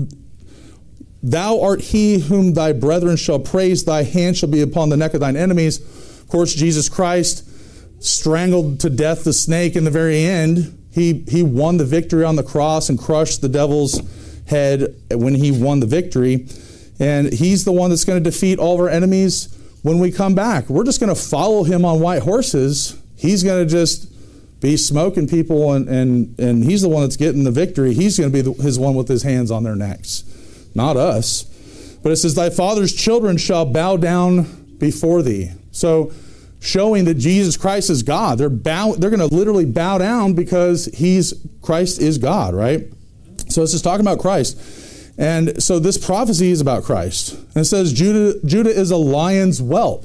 C: thou art he whom thy brethren shall praise. Thy hand shall be upon the neck of thine enemies. Of course, Jesus Christ strangled to death the snake in the very end. He, he won the victory on the cross and crushed the devil's head when he won the victory. And he's the one that's going to defeat all of our enemies when we come back. We're just going to follow him on white horses. He's going to just be smoking people, and, and, and he's the one that's getting the victory. He's going to be the, his one with his hands on their necks, not us. But it says, thy father's children shall bow down before thee. So showing that Jesus Christ is God. They're bow, they're going to literally bow down because he's Christ is God, right? So it's just talking about Christ. And so this prophecy is about Christ. And it says Judah, Judah is a lion's whelp.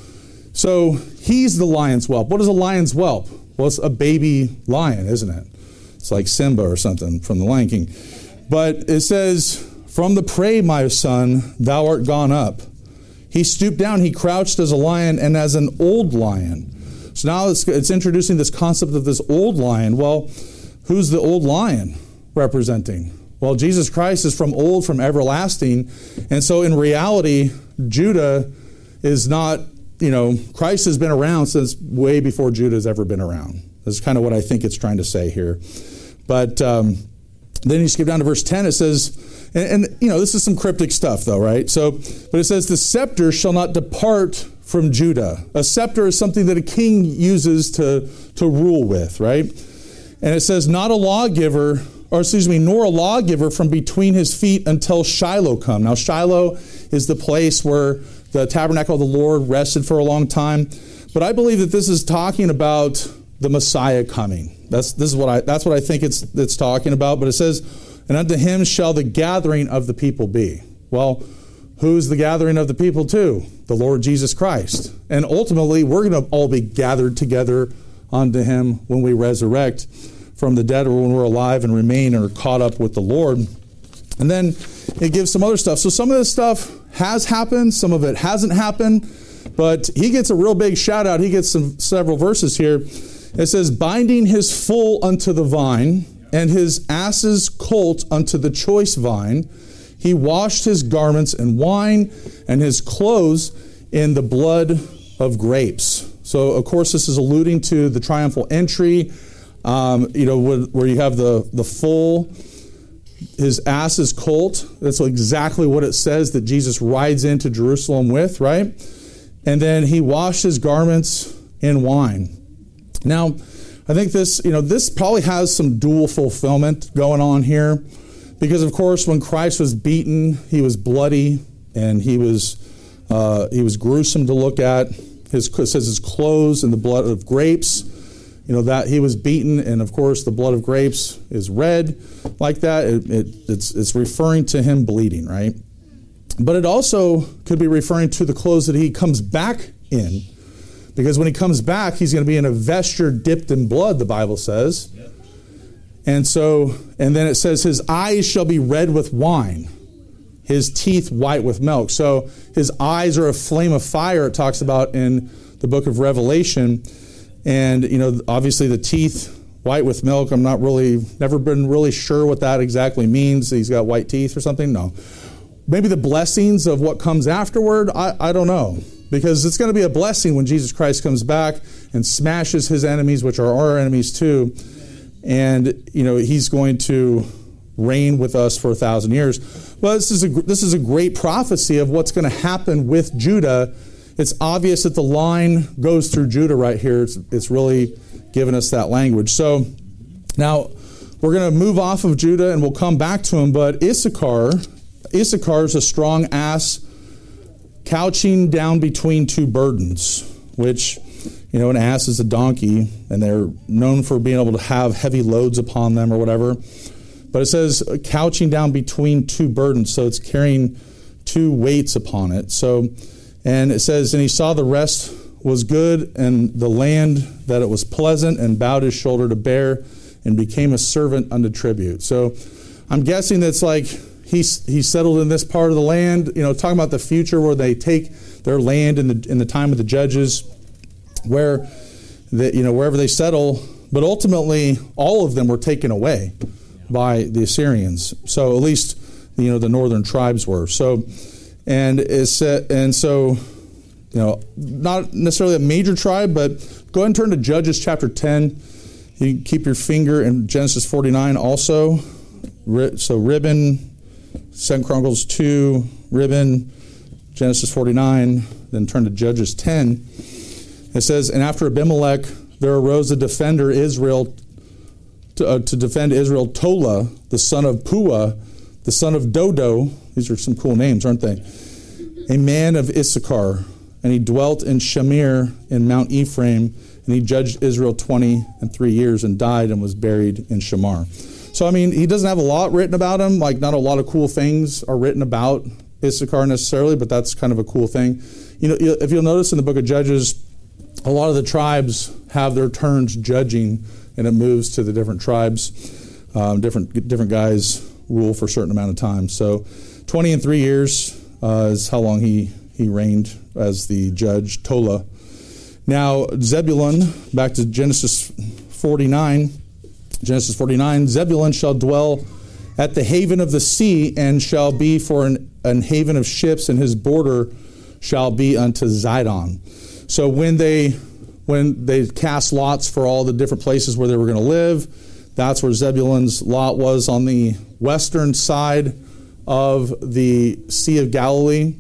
C: So he's the lion's whelp. What is a lion's whelp? Well, it's a baby lion, isn't it? It's like Simba or something from the Lion King. But it says, from the prey, my son, thou art gone up. He stooped down, he crouched as a lion and as an old lion. So now it's, it's introducing this concept of this old lion. Well, who's the old lion representing? Well, Jesus Christ is from old, from everlasting. And so in reality, Judah is not, you know, Christ has been around since way before Judah has ever been around. That's kind of what I think it's trying to say here. But um, then you skip down to verse ten, it says, and, and, you know, this is some cryptic stuff though, right? So, but it says, the scepter shall not depart from Judah. A scepter is something that a king uses to, to rule with, right? And it says, not a lawgiver, or excuse me, nor a lawgiver from between his feet until Shiloh come. Now, Shiloh is the place where the tabernacle of the Lord rested for a long time. But I believe that this is talking about the Messiah coming. That's this is what I that's what I think it's it's talking about. But it says, and unto him shall the gathering of the people be. Well, who's the gathering of the people to? The Lord Jesus Christ. And ultimately, we're going to all be gathered together unto him when we resurrect from the dead, or when we're alive and remain or caught up with the Lord. And then it gives some other stuff. So some of this stuff has happened, some of it hasn't happened, but he gets a real big shout out. He gets some several verses here. It says, binding his foal unto the vine, and his ass's colt unto the choice vine. He washed his garments in wine, and his clothes in the blood of grapes. So, of course, this is alluding to the triumphal entry, um, you know, where, where you have the, the foal, his ass's colt. That's exactly what it says that Jesus rides into Jerusalem with, right? And then he washed his garments in wine. Now, I think this, you know, this probably has some dual fulfillment going on here, because of course, when Christ was beaten, he was bloody and he was uh, he was gruesome to look at. His it says his clothes in the blood of grapes. You know that he was beaten, and of course, the blood of grapes is red like that. It, it, it's it's referring to him bleeding, right? But it also could be referring to the clothes that he comes back in. Because when he comes back, he's going to be in a vesture dipped in blood, the Bible says. Yep. And so, and then it says, his eyes shall be red with wine, his teeth white with milk. So his eyes are a flame of fire, it talks about in the book of Revelation. And, you know, obviously the teeth white with milk, I'm not really, never been really sure what that exactly means. He's got white teeth or something? No. Maybe the blessings of what comes afterward, I, I don't know. Because it's going to be a blessing when Jesus Christ comes back and smashes his enemies, which are our enemies too. And, you know, he's going to reign with us for a thousand years. Well, this is a, this is a great prophecy of what's going to happen with Judah. It's obvious that the line goes through Judah right here. It's, it's really given us that language. So now we're going to move off of Judah and we'll come back to him. But Issachar, Issachar is a strong ass couching down between two burdens, which, you know, an ass is a donkey, and they're known for being able to have heavy loads upon them or whatever. But it says couching down between two burdens, so it's carrying two weights upon it. So, and it says, and he saw the rest was good, and the land that it was pleasant, and bowed his shoulder to bear, and became a servant unto tribute. So I'm guessing that's like, He's, he settled in this part of the land, you know, talking about the future where they take their land in the in the time of the judges, where, the, you know, wherever they settle. But ultimately, all of them were taken away by the Assyrians. So at least, you know, the northern tribes were. So, and it's and so, you know, not necessarily a major tribe, but go ahead and turn to Judges chapter ten. You can keep your finger in Genesis forty-nine also. So Ribbon. Second Chronicles two, Ribbon, Genesis forty-nine, then turn to Judges ten. It says, and after Abimelech, there arose a defender Israel to, uh, to defend Israel, Tola, the son of Puah, the son of Dodo. These are some cool names, aren't they? A man of Issachar, and he dwelt in Shamir in Mount Ephraim, and he judged Israel twenty and three years and died and was buried in Shamar. So, I mean, he doesn't have a lot written about him. Like, not a lot of cool things are written about Issachar necessarily, but that's kind of a cool thing. You know, if you'll notice in the book of Judges, a lot of the tribes have their turns judging, and it moves to the different tribes. Um, different different guys rule for a certain amount of time. So, twenty and three years uh, is how long he, he reigned as the judge, Tola. Now, Zebulun, back to Genesis forty-nine. Genesis forty-nine, Zebulun shall dwell at the haven of the sea, and shall be for an, an haven of ships, and his border shall be unto Zidon. So when they when they cast lots for all the different places where they were going to live, that's where Zebulun's lot was, on the western side of the Sea of Galilee.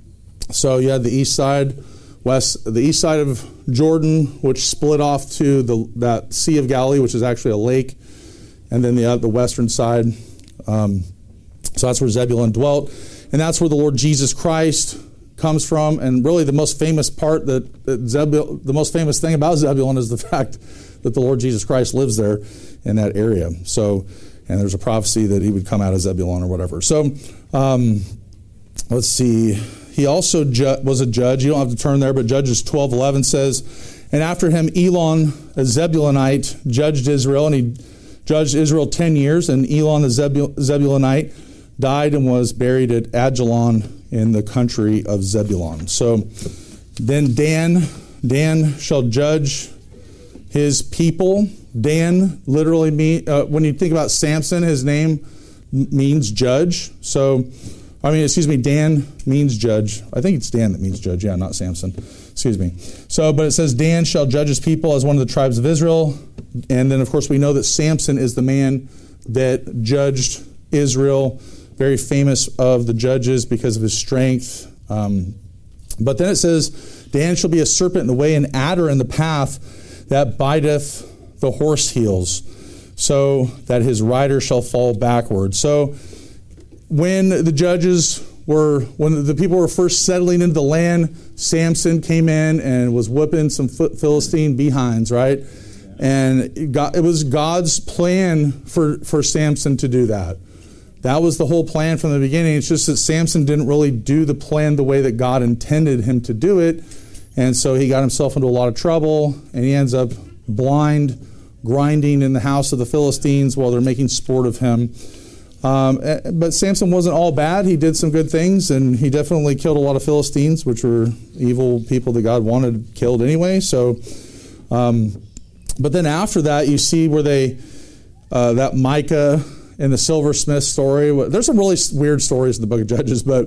C: So you had the east side, west, the east side of Jordan, which split off to the that Sea of Galilee, which is actually a lake, and then the uh, the western side. Um, so that's where Zebulun dwelt, and that's where the Lord Jesus Christ comes from. And really, the most famous part that, that Zebul, the most famous thing about Zebulun is the fact that the Lord Jesus Christ lives there in that area. So, and there's a prophecy that he would come out of Zebulun or whatever. So, um, let's see. He also ju- was a judge. You don't have to turn there, but Judges twelve eleven says, and after him Elon, a Zebulunite, judged Israel, and he judged Israel ten years, and Elon, the Zebul- Zebulunite, died and was buried at Ajalon in the country of Zebulun. So then Dan, Dan shall judge his people. Dan literally mean, uh, when you think about Samson, his name means judge. So, I mean, excuse me, Dan means judge. I think it's Dan that means judge. Yeah, not Samson. Excuse me. So, but it says Dan shall judge his people as one of the tribes of Israel. And then, of course, we know that Samson is the man that judged Israel, very famous of the judges because of his strength. Um, but then it says, Dan shall be a serpent in the way, an adder in the path that biteth the horse heels, so that his rider shall fall backward. So when the judges were, when the people were first settling into the land, Samson came in and was whipping some Philistine behinds, right? And God, it was God's plan for, for Samson to do that. That was the whole plan from the beginning. It's just that Samson didn't really do the plan the way that God intended him to do it. And so he got himself into a lot of trouble, and he ends up blind, grinding in the house of the Philistines while they're making sport of him. Um, but Samson wasn't all bad. He did some good things, and he definitely killed a lot of Philistines, which were evil people that God wanted killed anyway. So, um, but then after that, you see where they, uh, that Micah and the silversmith story. There's some really weird stories in the book of Judges, but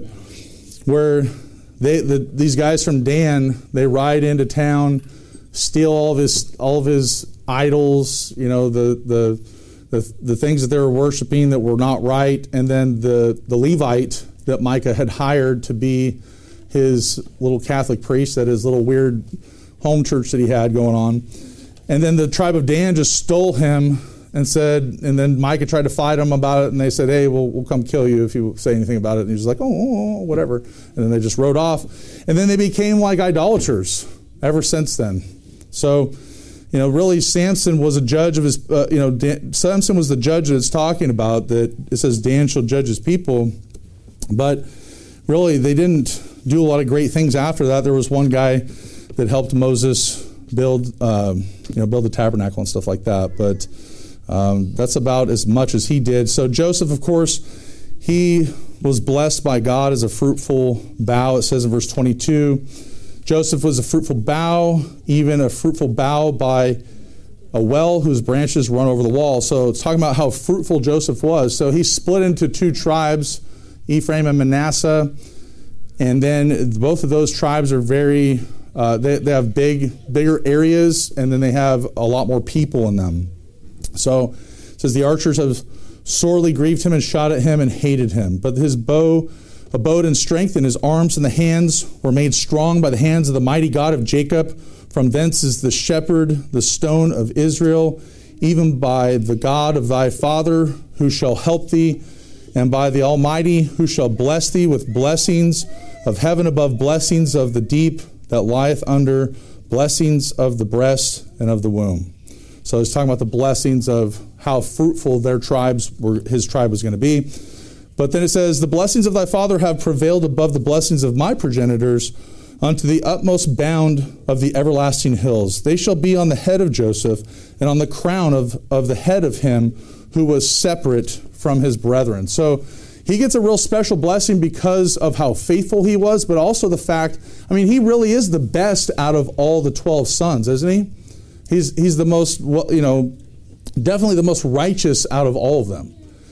C: where they, the, these guys from Dan, they ride into town, steal all of his, all of his idols, you know, the, the, the, the things that they were worshiping that were not right. And then the, the Levite that Micah had hired to be his little Catholic priest at his little weird home church that he had going on. And then the tribe of Dan just stole him and said, and then Micah tried to fight him about it, and they said, hey, we'll, we'll come kill you if you say anything about it. And he was like, oh, oh, oh, whatever. And then they just rode off. And then they became like idolaters ever since then. So, you know, really Samson was a judge of his, uh, you know, Dan, Samson was the judge that it's talking about, that it says Dan shall judge his people. But really, they didn't do a lot of great things after that. There was one guy that helped Moses build, um, you know, build the tabernacle and stuff like that. But um, that's about as much as he did. So Joseph, of course, he was blessed by God as a fruitful bough. It says in verse twenty-two, Joseph was a fruitful bough, even a fruitful bough by a well whose branches run over the wall. So it's talking about how fruitful Joseph was. So he's split into two tribes, Ephraim and Manasseh. And then both of those tribes are very, uh, they, they have big, bigger areas, and then they have a lot more people in them. So it says the archers have sorely grieved him and shot at him and hated him. But his bow abode in strength, and his arms and the hands were made strong by the hands of the mighty God of Jacob. From thence is the shepherd, the stone of Israel, even by the God of thy father, who shall help thee, and by the Almighty, who shall bless thee with blessings of heaven above, blessings of the deep that lieth under, blessings of the breast and of the womb. So he's talking about the blessings of how fruitful their tribes were, his tribe was going to be. But then it says, the blessings of thy father have prevailed above the blessings of my progenitors unto the utmost bound of the everlasting hills. They shall be on the head of Joseph and on the crown of, of the head of him who was separate from his brethren. So he gets a real special blessing because of how faithful he was, but also the fact, I mean, he really is the best out of all the twelve sons, isn't he? He's, he's the most, well, you know, definitely the most righteous out of all of them.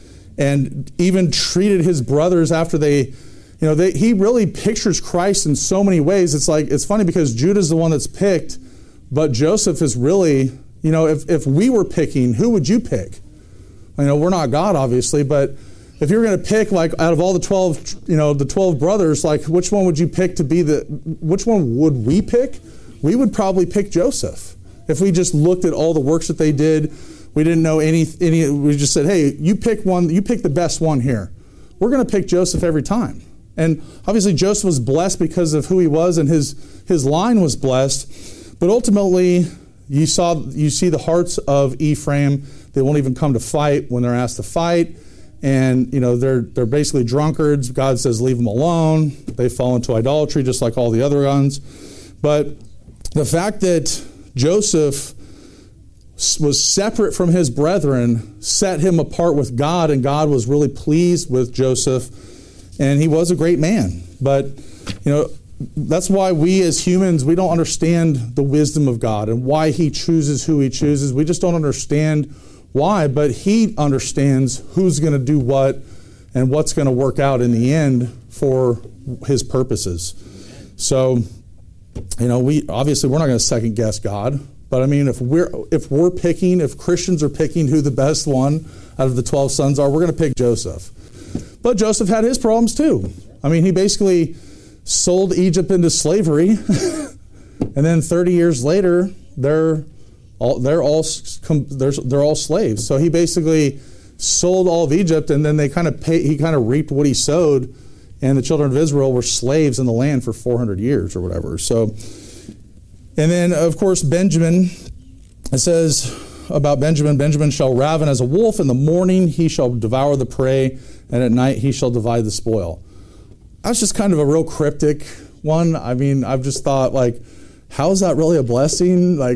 C: And even treated his brothers after they, you know, they, he really pictures Christ in so many ways. It's like, it's funny because Judah's the one that's picked, but Joseph is really, you know, if, if we were picking, who would you pick? You know, we're not God, obviously, but if you're going to pick, like, out of all the twelve, you know, the twelve brothers, like, which one would you pick to be the, which one would we pick? We would probably pick Joseph. If we just looked at all the works that they did, we didn't know any, any, we just said, hey, you pick one, you pick the best one here. We're going to pick Joseph every time. And obviously Joseph was blessed because of who he was, and his, his line was blessed. But ultimately, you saw, you see the hearts of Ephraim. They won't even come to fight when they're asked to fight. And, you know, they're, they're basically drunkards. God says, leave them alone. They fall into idolatry just like all the other ones. But the fact that Joseph was separate from his brethren, set him apart with God, and God was really pleased with Joseph, and he was a great man. But, you know, that's why we as humans, we don't understand the wisdom of God and why he chooses who he chooses. We just don't understand why, but he understands who's going to do what and what's going to work out in the end for his purposes. So, you know, we obviously we're not going to second guess God, but I mean, if we're if we're picking, if Christians are picking who the best one out of the twelve sons are, we're going to pick Joseph. But Joseph had his problems too. I mean, he basically sold Egypt into slavery, and then thirty years later, they're all they're all they're, they're all slaves. So he basically sold all of Egypt, and then they kind of pay, he kind of reaped what he sowed, and the children of Israel were slaves in the land for four hundred years or whatever. So, and then of course Benjamin, it says about Benjamin, Benjamin shall raven as a wolf. In the morning he shall devour the prey, and at night he shall divide the spoil. That's just kind of a real cryptic one. I mean, I've just thought, like, how is that really a blessing? Like,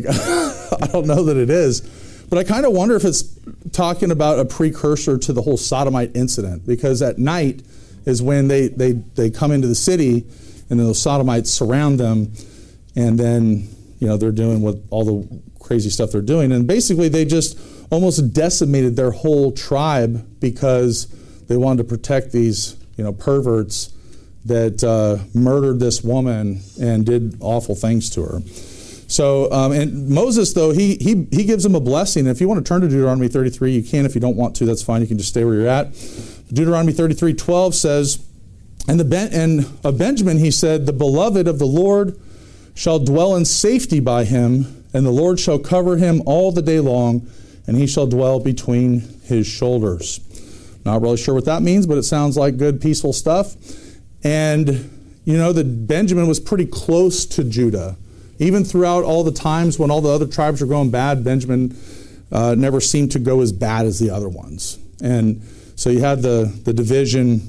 C: I don't know that it is. But I kind of wonder if it's talking about a precursor to the whole sodomite incident, because at night is when they, they, they come into the city, and then those sodomites surround them, and then, you know, they're doing what all the crazy stuff they're doing. And basically they just almost decimated their whole tribe because they wanted to protect these, you know, perverts that uh, murdered this woman and did awful things to her. So, um, and Moses, though, he he he gives him a blessing. If you want to turn to Deuteronomy thirty-three, you can. If you don't want to, that's fine. You can just stay where you're at. Deuteronomy thirty-three twelve says, and the ben- and of Benjamin he said, the beloved of the Lord shall dwell in safety by him, and the Lord shall cover him all the day long, and he shall dwell between his shoulders. Not really sure what that means, but it sounds like good, peaceful stuff. And, you know, that Benjamin was pretty close to Judah. Even throughout all the times when all the other tribes were going bad, Benjamin uh, never seemed to go as bad as the other ones. And so you had the, the division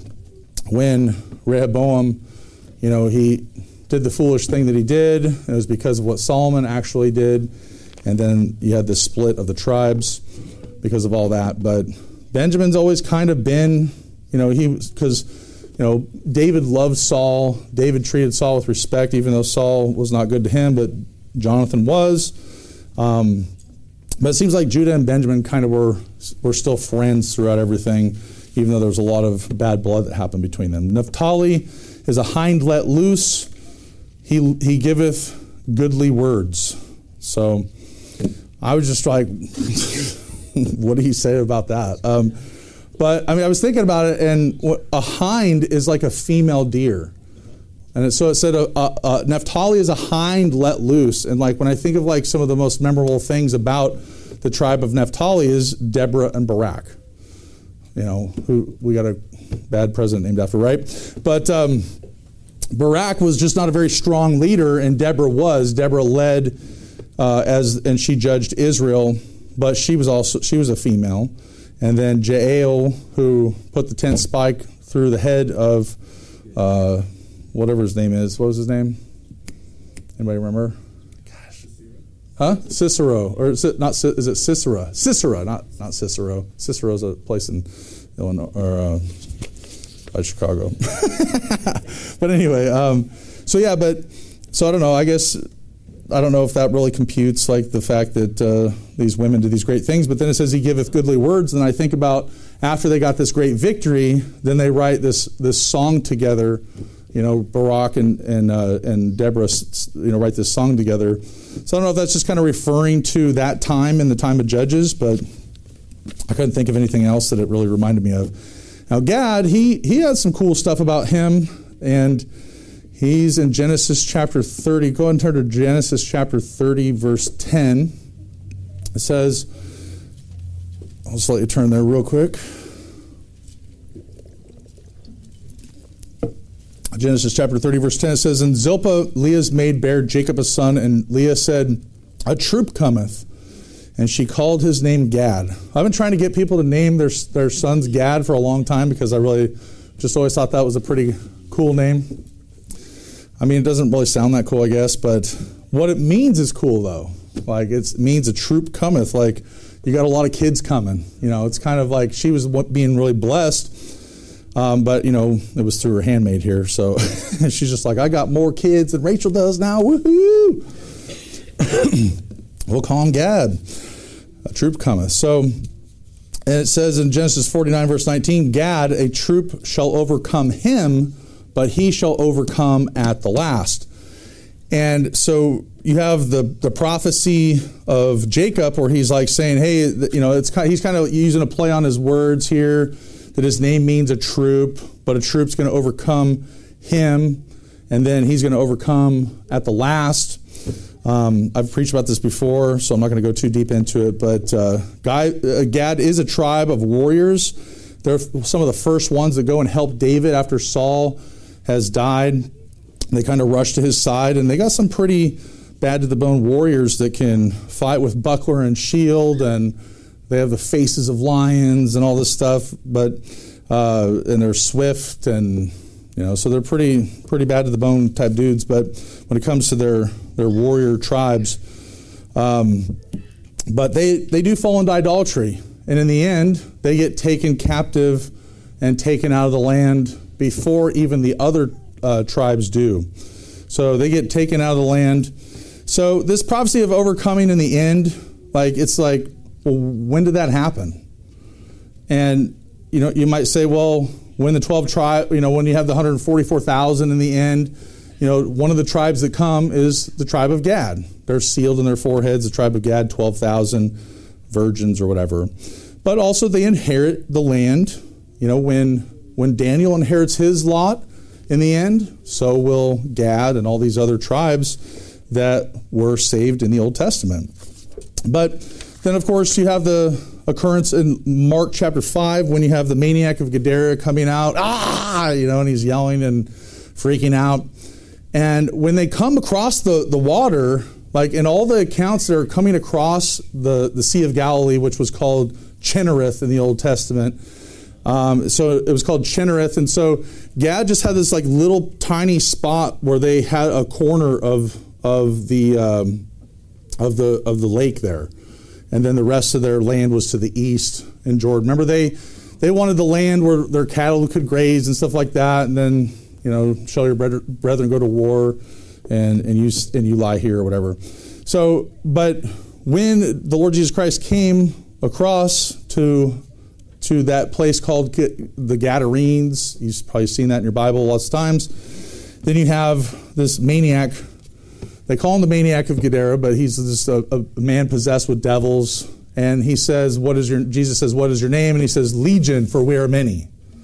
C: when Rehoboam, you know, he did the foolish thing that he did. It was because of what Solomon actually did. And then you had the split of the tribes because of all that. But Benjamin's always kind of been, you know, he because... You know, David loved Saul. David treated Saul with respect, even though Saul was not good to him, but Jonathan was. Um, but it seems like Judah and Benjamin kind of were were still friends throughout everything, even though there was a lot of bad blood that happened between them. Naphtali is a hind let loose. He he giveth goodly words. So I was just like, what did he say about that? Um, But, I mean, I was thinking about it, and a hind is like a female deer. And it, so it said, uh, uh, Naphtali is a hind let loose. And, like, when I think of, like, some of the most memorable things about the tribe of Naphtali is Deborah and Barak. You know, who we got a bad president named after, right? But um, Barak was just not a very strong leader, and Deborah was. Deborah led uh, as, and she judged Israel, but she was also, she was a female. And then Jael, who put the tent spike through the head of uh, whatever his name is. What was his name? Anybody remember? Gosh. Huh? Cicero. Or is it not, is it Sisera? Sisera, not not Cicero. Cicero's a place in Illinois, or uh, by Chicago. But anyway, um, so yeah, but, so I don't know, I guess... I don't know if that really computes, like the fact that uh, these women did these great things, but then it says he giveth goodly words, and I think about after they got this great victory, then they write this this song together, you know, Barak and and uh, and Deborah, you know, write this song together. So I don't know if that's just kind of referring to that time in the time of Judges, but I couldn't think of anything else that it really reminded me of. Now Gad, he he had some cool stuff about him, and he's in Genesis chapter thirty. Go ahead and turn to Genesis chapter thirty, verse ten. It says, I'll just let you turn there real quick. Genesis chapter thirty, verse ten, it says, and Zilpah, Leah's maid, bare Jacob a son, and Leah said, a troop cometh. And she called his name Gad. I've been trying to get people to name their, their sons Gad for a long time because I really just always thought that was a pretty cool name. I mean, it doesn't really sound that cool, I guess, but what it means is cool, though. Like it means a troop cometh. Like you got a lot of kids coming. You know, it's kind of like she was being really blessed. Um, but, you know, it was through her handmaid here. So she's just like, I got more kids than Rachel does now. Woohoo! We'll call him Gad. A troop cometh. So, and it says in Genesis forty-nine, verse nineteen, Gad, a troop shall overcome him, but he shall overcome at the last. And so you have the, the prophecy of Jacob where he's like saying, hey, you know, it's kind, he's kind of using a play on his words here, that his name means a troop, but a troop's going to overcome him, and then he's going to overcome at the last. Um, I've preached about this before, so I'm not going to go too deep into it, but uh, Guy, uh, Gad is a tribe of warriors. They're some of the first ones that go and help David after Saul has died. They kind of rush to his side, and they got some pretty bad-to-the-bone warriors that can fight with buckler and shield, and they have the faces of lions and all this stuff, but uh, and they're swift, and you know, so they're pretty pretty bad-to-the-bone type dudes. But when it comes to their their warrior tribes, um, but they they do fall into idolatry, and in the end, they get taken captive and taken out of the land before even the other Uh, tribes do. So they get taken out of the land. So this prophecy of overcoming in the end, like it's like, well, when did that happen? And you know, you might say, well, when the twelve tribe, you know, when you have the one hundred forty-four thousand in the end, you know, one of the tribes that come is the tribe of Gad. They're sealed in their foreheads. The tribe of Gad, twelve thousand virgins or whatever. But also they inherit the land. You know, when when Daniel inherits his lot, in the end, so will Gad and all these other tribes that were saved in the Old Testament. But then, of course, you have the occurrence in Mark chapter five when you have the maniac of Gadara coming out, ah, you know, and he's yelling and freaking out. And when they come across the, the water, like in all the accounts that are coming across the, the Sea of Galilee, which was called Chinnereth in the Old Testament, Um, so it was called Chinnereth, and so Gad just had this like little tiny spot where they had a corner of of the um, of the of the lake there, and then the rest of their land was to the east in Jordan. Remember, they they wanted the land where their cattle could graze and stuff like that, and then you know, shall your brethren go to war, and and you and you lie here or whatever. So, but when the Lord Jesus Christ came across to to that place called the Gadarenes. You've probably seen that in your Bible lots of times. Then you have this maniac. They call him the maniac of Gadara, but he's just a, a man possessed with devils. And he says, "What is your?" Jesus says, "What is your name?" And he says, "Legion, for we are many."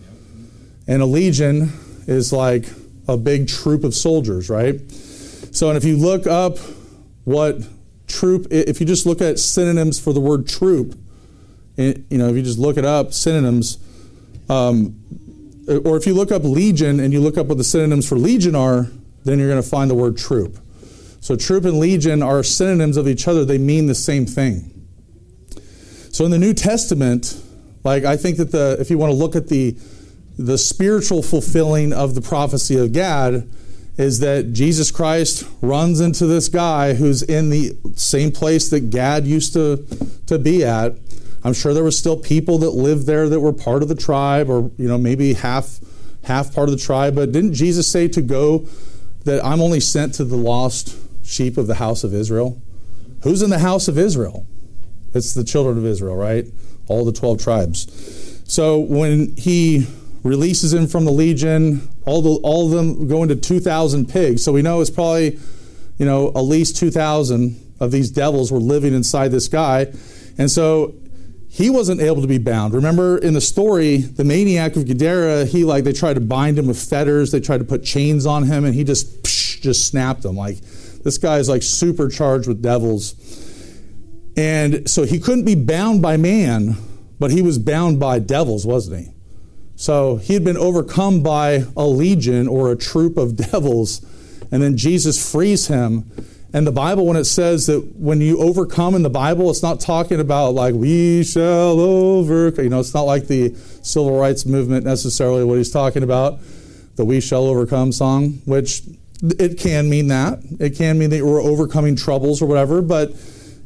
C: And a legion is like a big troop of soldiers, right? So, and if you look up what troop, if you just look at synonyms for the word troop. It, you know, if you just look it up, synonyms, um, or if you look up legion and you look up what the synonyms for legion are, then you're going to find the word troop. So troop and legion are synonyms of each other. They mean the same thing. So in the New Testament, like I think that the if you want to look at the the spiritual fulfilling of the prophecy of Gad, is that Jesus Christ runs into this guy who's in the same place that Gad used to, to be at. I'm sure there were still people that lived there that were part of the tribe, or you know, maybe half half part of the tribe. But didn't Jesus say to go that I'm only sent to the lost sheep of the house of Israel? Who's in the house of Israel? It's the children of Israel, right? All the twelve tribes. So when he releases him from the legion, all the all of them go into two thousand pigs. So we know it's probably, you know, at least two thousand of these devils were living inside this guy. And so he wasn't able to be bound. Remember in the story, the maniac of Gadara, he like they tried to bind him with fetters. They tried to put chains on him, and he just psh, just snapped them. Like this guy is like supercharged with devils. And so he couldn't be bound by man, but he was bound by devils, wasn't he? So he had been overcome by a legion or a troop of devils, and then Jesus frees him. And the Bible, when it says that when you overcome in the Bible, it's not talking about like, we shall overcome. You know, it's not like the civil rights movement necessarily what he's talking about, the we shall overcome song, which it can mean that. It can mean that we're overcoming troubles or whatever, but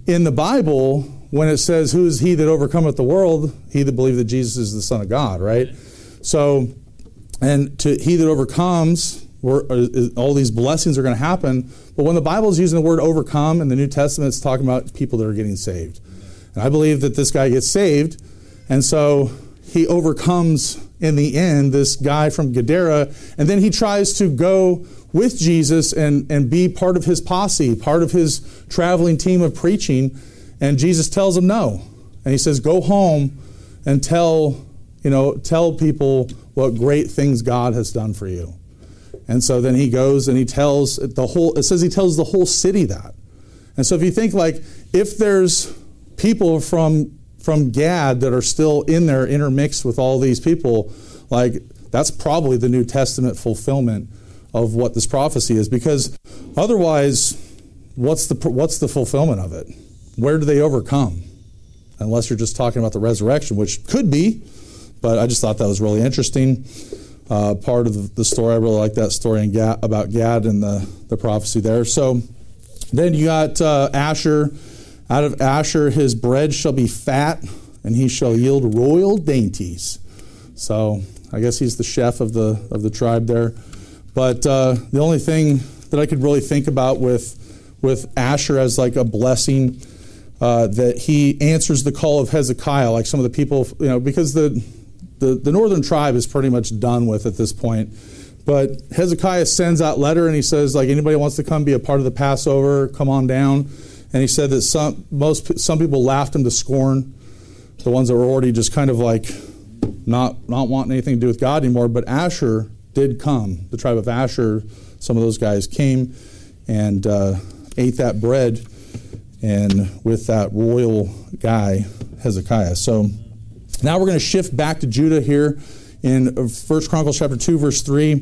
C: in the Bible, when it says, who is he that overcometh the world? He that believeth that Jesus is the Son of God, right? So, and to he that overcomes, we're, uh, all these blessings are going to happen. But when the Bible is using the word overcome in the New Testament, it's talking about people that are getting saved. And I believe that this guy gets saved. And so he overcomes in the end this guy from Gadara. And then he tries to go with Jesus and, and be part of his posse, part of his traveling team of preaching. And Jesus tells him no. And he says, go home and tell, you know, tell people what great things God has done for you. And so then he goes and he tells the whole, it says he tells the whole city that. And so if you think like, if there's people from from Gad that are still in there intermixed with all these people, like that's probably the New Testament fulfillment of what this prophecy is. Because otherwise, what's the what's the fulfillment of it? Where do they overcome? Unless you're just talking about the resurrection, which could be, but I just thought that was really interesting. Uh, part of the, the story, I really like that story in Gad, about Gad and the, the prophecy there. So then you got uh, Asher. Out of Asher his bread shall be fat, and he shall yield royal dainties. So I guess he's the chef of the of the tribe there. But uh, the only thing that I could really think about with with Asher as like a blessing, uh, that he answers the call of Hezekiah, like some of the people, you know, because the, the, the northern tribe is pretty much done with at this point. But Hezekiah sends out letter and he says, like, anybody wants to come be a part of the Passover, come on down. And he said that some most some people laughed him to scorn, the ones that were already just kind of like not not wanting anything to do with God anymore. But Asher did come. The tribe of Asher, some of those guys came and uh, ate that bread and with that royal guy, Hezekiah. So now we're going to shift back to Judah here in First Chronicles chapter two, verse three.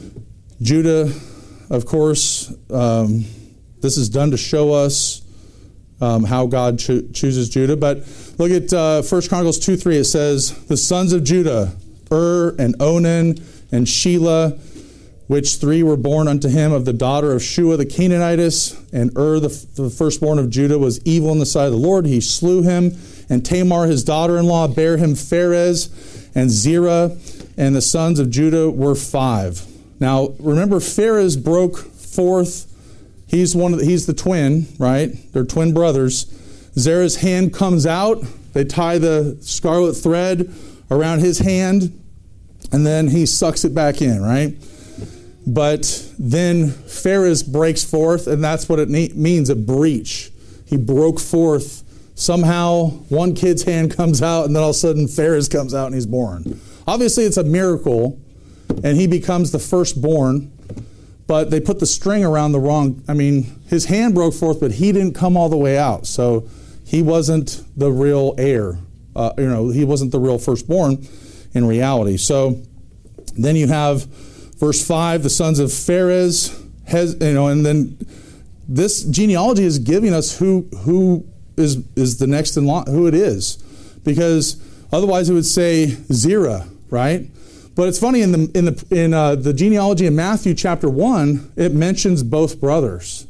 C: Judah, of course, um, this is done to show us Um, how God cho- chooses Judah. But look at uh, First Chronicles two three. It says, the sons of Judah, Ur and Onan and Shelah, which three were born unto him of the daughter of Shua the Canaanitess. And Ur, the, f- the firstborn of Judah, was evil in the sight of the Lord. He slew him. And Tamar, his daughter-in-law, bare him Pharez and Zerah. And the sons of Judah were five. Now, remember, Pharez broke forth. He's one of the, he's the twin, right? They're twin brothers. Zerah's hand comes out. They tie the scarlet thread around his hand, and then he sucks it back in, right? But then Pharez breaks forth, and that's what it ne- means, a breach. He broke forth. Somehow one kid's hand comes out, and then all of a sudden Pharez comes out and he's born. Obviously it's a miracle, and he becomes the firstborn. But they put the string around the wrong, I mean, his hand broke forth, but he didn't come all the way out. So he wasn't the real heir. Uh, you know, he wasn't the real firstborn in reality. So then you have verse five, the sons of Pharez, has, you know, and then this genealogy is giving us who who is is the next in line, who it is. Because otherwise it would say Zerah, right? But it's funny, in the in the in uh, the genealogy in Matthew chapter one, it mentions both brothers,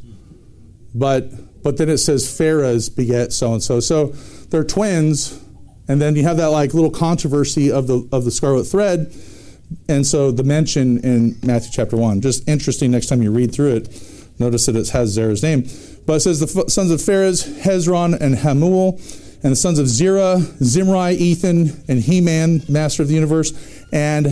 C: but but then it says Pharez beget so and so. So they're twins, and then you have that like little controversy of the of the scarlet thread, and so the mention in Matthew chapter one. Just interesting. Next time you read through it, notice that it has Zerah's name. But it says the sons of Pharez, Hezron and Hamuel, and the sons of Zerah, Zimri, Ethan, and Heman, master of the universe, and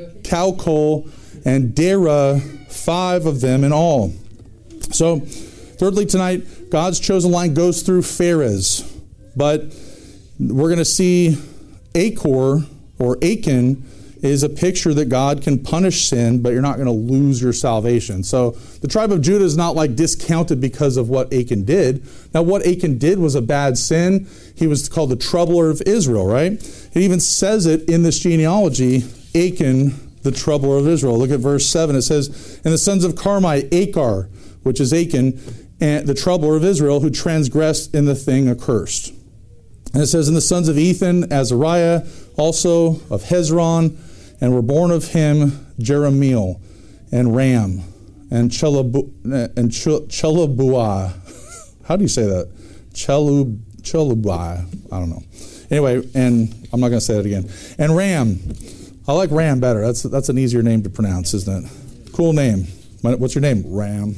C: Calcol and Dara, five of them in all. So, thirdly tonight, God's chosen line goes through Pharez. But we're going to see Achor, or Achan, is a picture that God can punish sin, but you're not going to lose your salvation. So the tribe of Judah is not like discounted because of what Achan did. Now what Achan did was a bad sin. He was called the troubler of Israel, right? It even says it in this genealogy, Achan, the troubler of Israel. Look at verse seven. It says, and the sons of Carmi, Achar, which is Achan, and the troubler of Israel, who transgressed in the thing accursed. And it says, and the sons of Ethan, Azariah, also of Hezron, and were born of him Jeremiel, and Ram, and Chelabu, and Chelabuah. How do you say that? Chelub, Chelubai. I don't know. Anyway, and I'm not going to say that again. And Ram. I like Ram better. That's that's an easier name to pronounce, isn't it? Cool name. What's your name? Ram.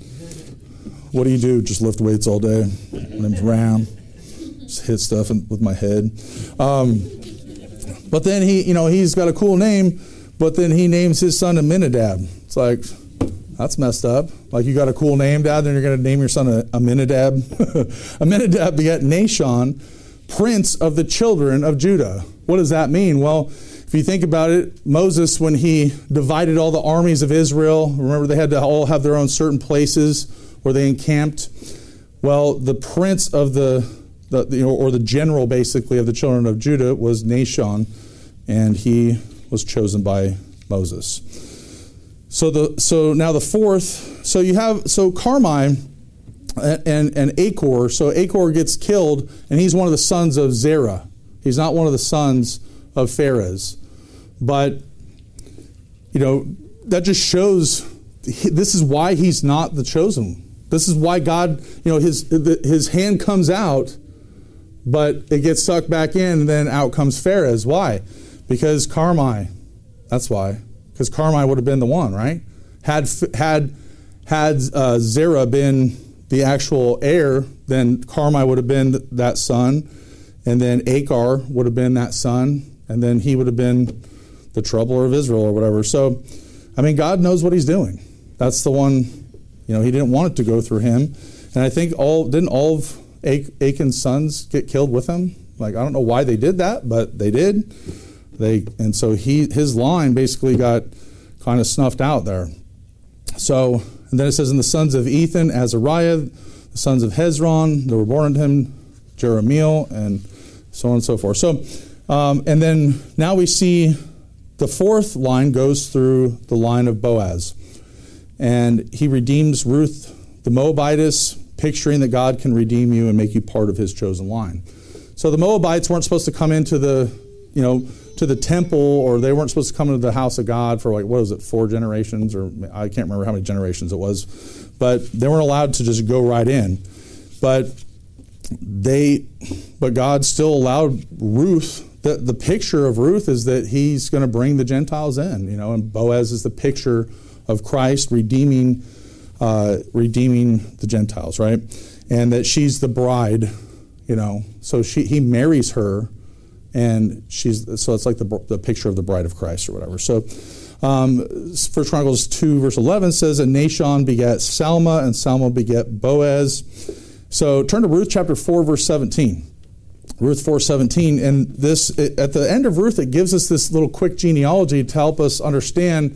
C: What do you do? Just lift weights all day? My name's Ram. Just hit stuff in, with my head. Um, but then he, you know, he's got a cool name, but then he names his son Aminadab. It's like, that's messed up. Like, you got a cool name, Dad, then you're going to name your son Aminadab. Aminadab begat Nahshon, prince of the children of Judah. What does that mean? Well, if you think about it, Moses, when he divided all the armies of Israel, remember they had to all have their own certain places where they encamped. Well, the prince of the, the you know, or the general basically of the children of Judah was Nahshon, and he was chosen by Moses. So the so now the fourth, so you have so Carmi and, and and Achor. So Achor gets killed, and he's one of the sons of Zerah. He's not one of the sons of Pharez. But you know, that just shows this is why he's not the chosen. This is why God, you know, his his hand comes out, but it gets sucked back in, and then out comes Pharez. Why? Because Carmi. That's why. Because Carmi would have been the one, right? Had had had uh, Zerah been the actual heir, then Carmi would have been th- that son, and then Achor would have been that son, and then he would have been the troubler of Israel or whatever. So, I mean, God knows what he's doing. That's the one, you know, he didn't want it to go through him. And I think all, didn't all of Ach- Achan's sons get killed with him? Like, I don't know why they did that, but they did. They and so he his line basically got kind of snuffed out there. So, and then it says, and the sons of Ethan, Azariah, the sons of Hezron, that were born unto him, Jeremiel, and so on and so forth. So, um, and then now we see the fourth line goes through the line of Boaz. And he redeems Ruth the Moabitess, picturing that God can redeem you and make you part of his chosen line. So the Moabites weren't supposed to come into the, you know, to the temple, or they weren't supposed to come into the house of God for like, what was it, four generations, or I can't remember how many generations it was, but they weren't allowed to just go right in. But they, but God still allowed Ruth. The, the picture of Ruth is that he's going to bring the Gentiles in, you know, and Boaz is the picture of Christ redeeming, uh, redeeming the Gentiles, right? And that she's the bride, you know, so she he marries her. And she's so it's like the the picture of the bride of Christ or whatever. So, um, First Chronicles two verse eleven says, and Nahshon begat Salma, and Salma begat Boaz. So turn to Ruth chapter four verse seventeen. Ruth four seventeen, and this it, at the end of Ruth it gives us this little quick genealogy to help us understand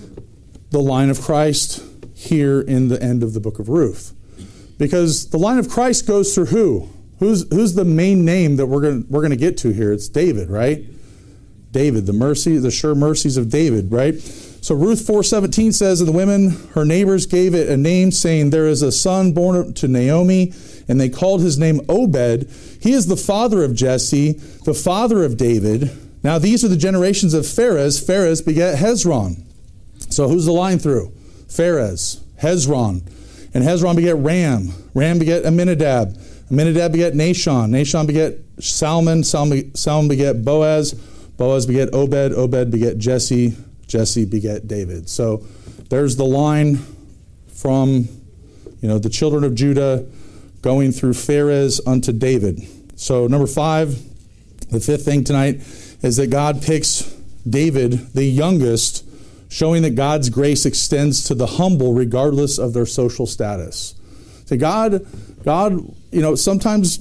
C: the line of Christ here in the end of the book of Ruth, because the line of Christ goes through who? Who's who's the main name that we're going we're going to get to here? It's David, right? David, the mercy, the sure mercies of David, right? So Ruth four seventeen says, and the women, her neighbors, gave it a name, saying, there is a son born to Naomi, and they called his name Obed. He is the father of Jesse, the father of David. Now these are the generations of Pharez. Pharez begat Hezron. So who's the line through? Pharez, Hezron. And Hezron begat Ram. Ram begat Aminadab. Aminadab begat Nahshon. Nahshon begat Salmon. Salmon, Salmon begat Boaz. Boaz begat Obed. Obed begat Jesse. Jesse begat David. So there's the line from, you know, the children of Judah going through Pharez unto David. So number five, the fifth thing tonight is that God picks David, the youngest, showing that God's grace extends to the humble regardless of their social status. So God, God, you know, sometimes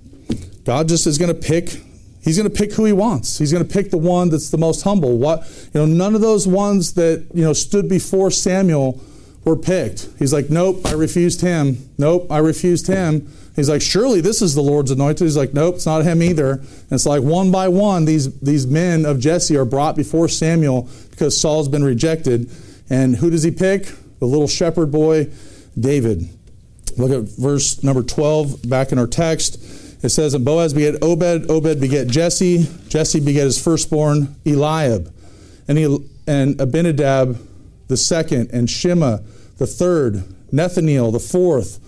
C: God just is going to pick, he's going to pick who he wants. He's going to pick the one that's the most humble. What, you know, none of those ones that, you know, stood before Samuel were picked. He's like, nope, I refused him. Nope, I refused him. He's like, surely this is the Lord's anointed. He's like, nope, it's not him either. And it's like one by one, these, these men of Jesse are brought before Samuel because Saul's been rejected. And who does he pick? The little shepherd boy, David. Look at verse number twelve back in our text. It says, and Boaz begat Obed, Obed begat Jesse, Jesse begat his firstborn, Eliab, and, he, and Abinadab the second, and Shema the third, Nethaneel the fourth,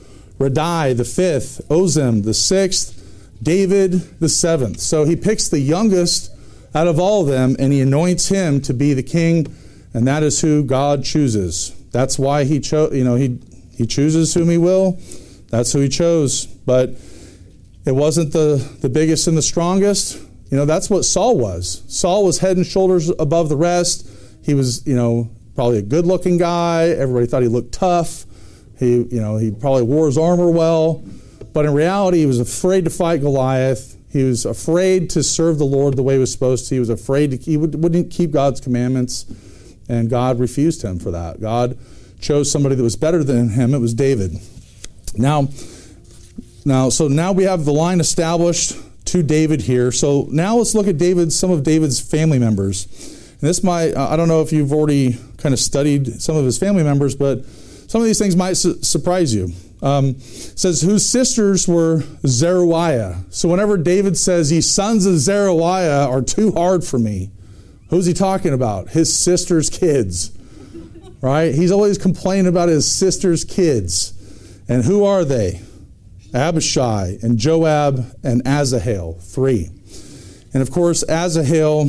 C: Radai the fifth, Ozem the sixth, David the seventh. So he picks the youngest out of all of them, and he anoints him to be the king, and that is who God chooses. That's why he chose. You know, he he chooses whom he will. That's who he chose. But it wasn't the the biggest and the strongest. You know, that's what Saul was. Saul was head and shoulders above the rest. He was, you know, probably a good-looking guy. Everybody thought he looked tough. He, you know, he probably wore his armor well. But in reality, he was afraid to fight Goliath. He was afraid to serve the Lord the way he was supposed to. He was afraid to, he would, wouldn't keep God's commandments. And God refused him for that. God chose somebody that was better than him. It was David. Now, now, so now we have the line established to David here. So now let's look at David, some of David's family members. And this might, I don't know if you've already kind of studied some of his family members, but some of these things might su- surprise you. Um, it says, whose sisters were Zeruiah. So whenever David says, ye sons of Zeruiah are too hard for me, who's he talking about? His sister's kids, right? He's always complaining about his sister's kids. And who are they? Abishai and Joab and Asahel, three. And of course, Asahel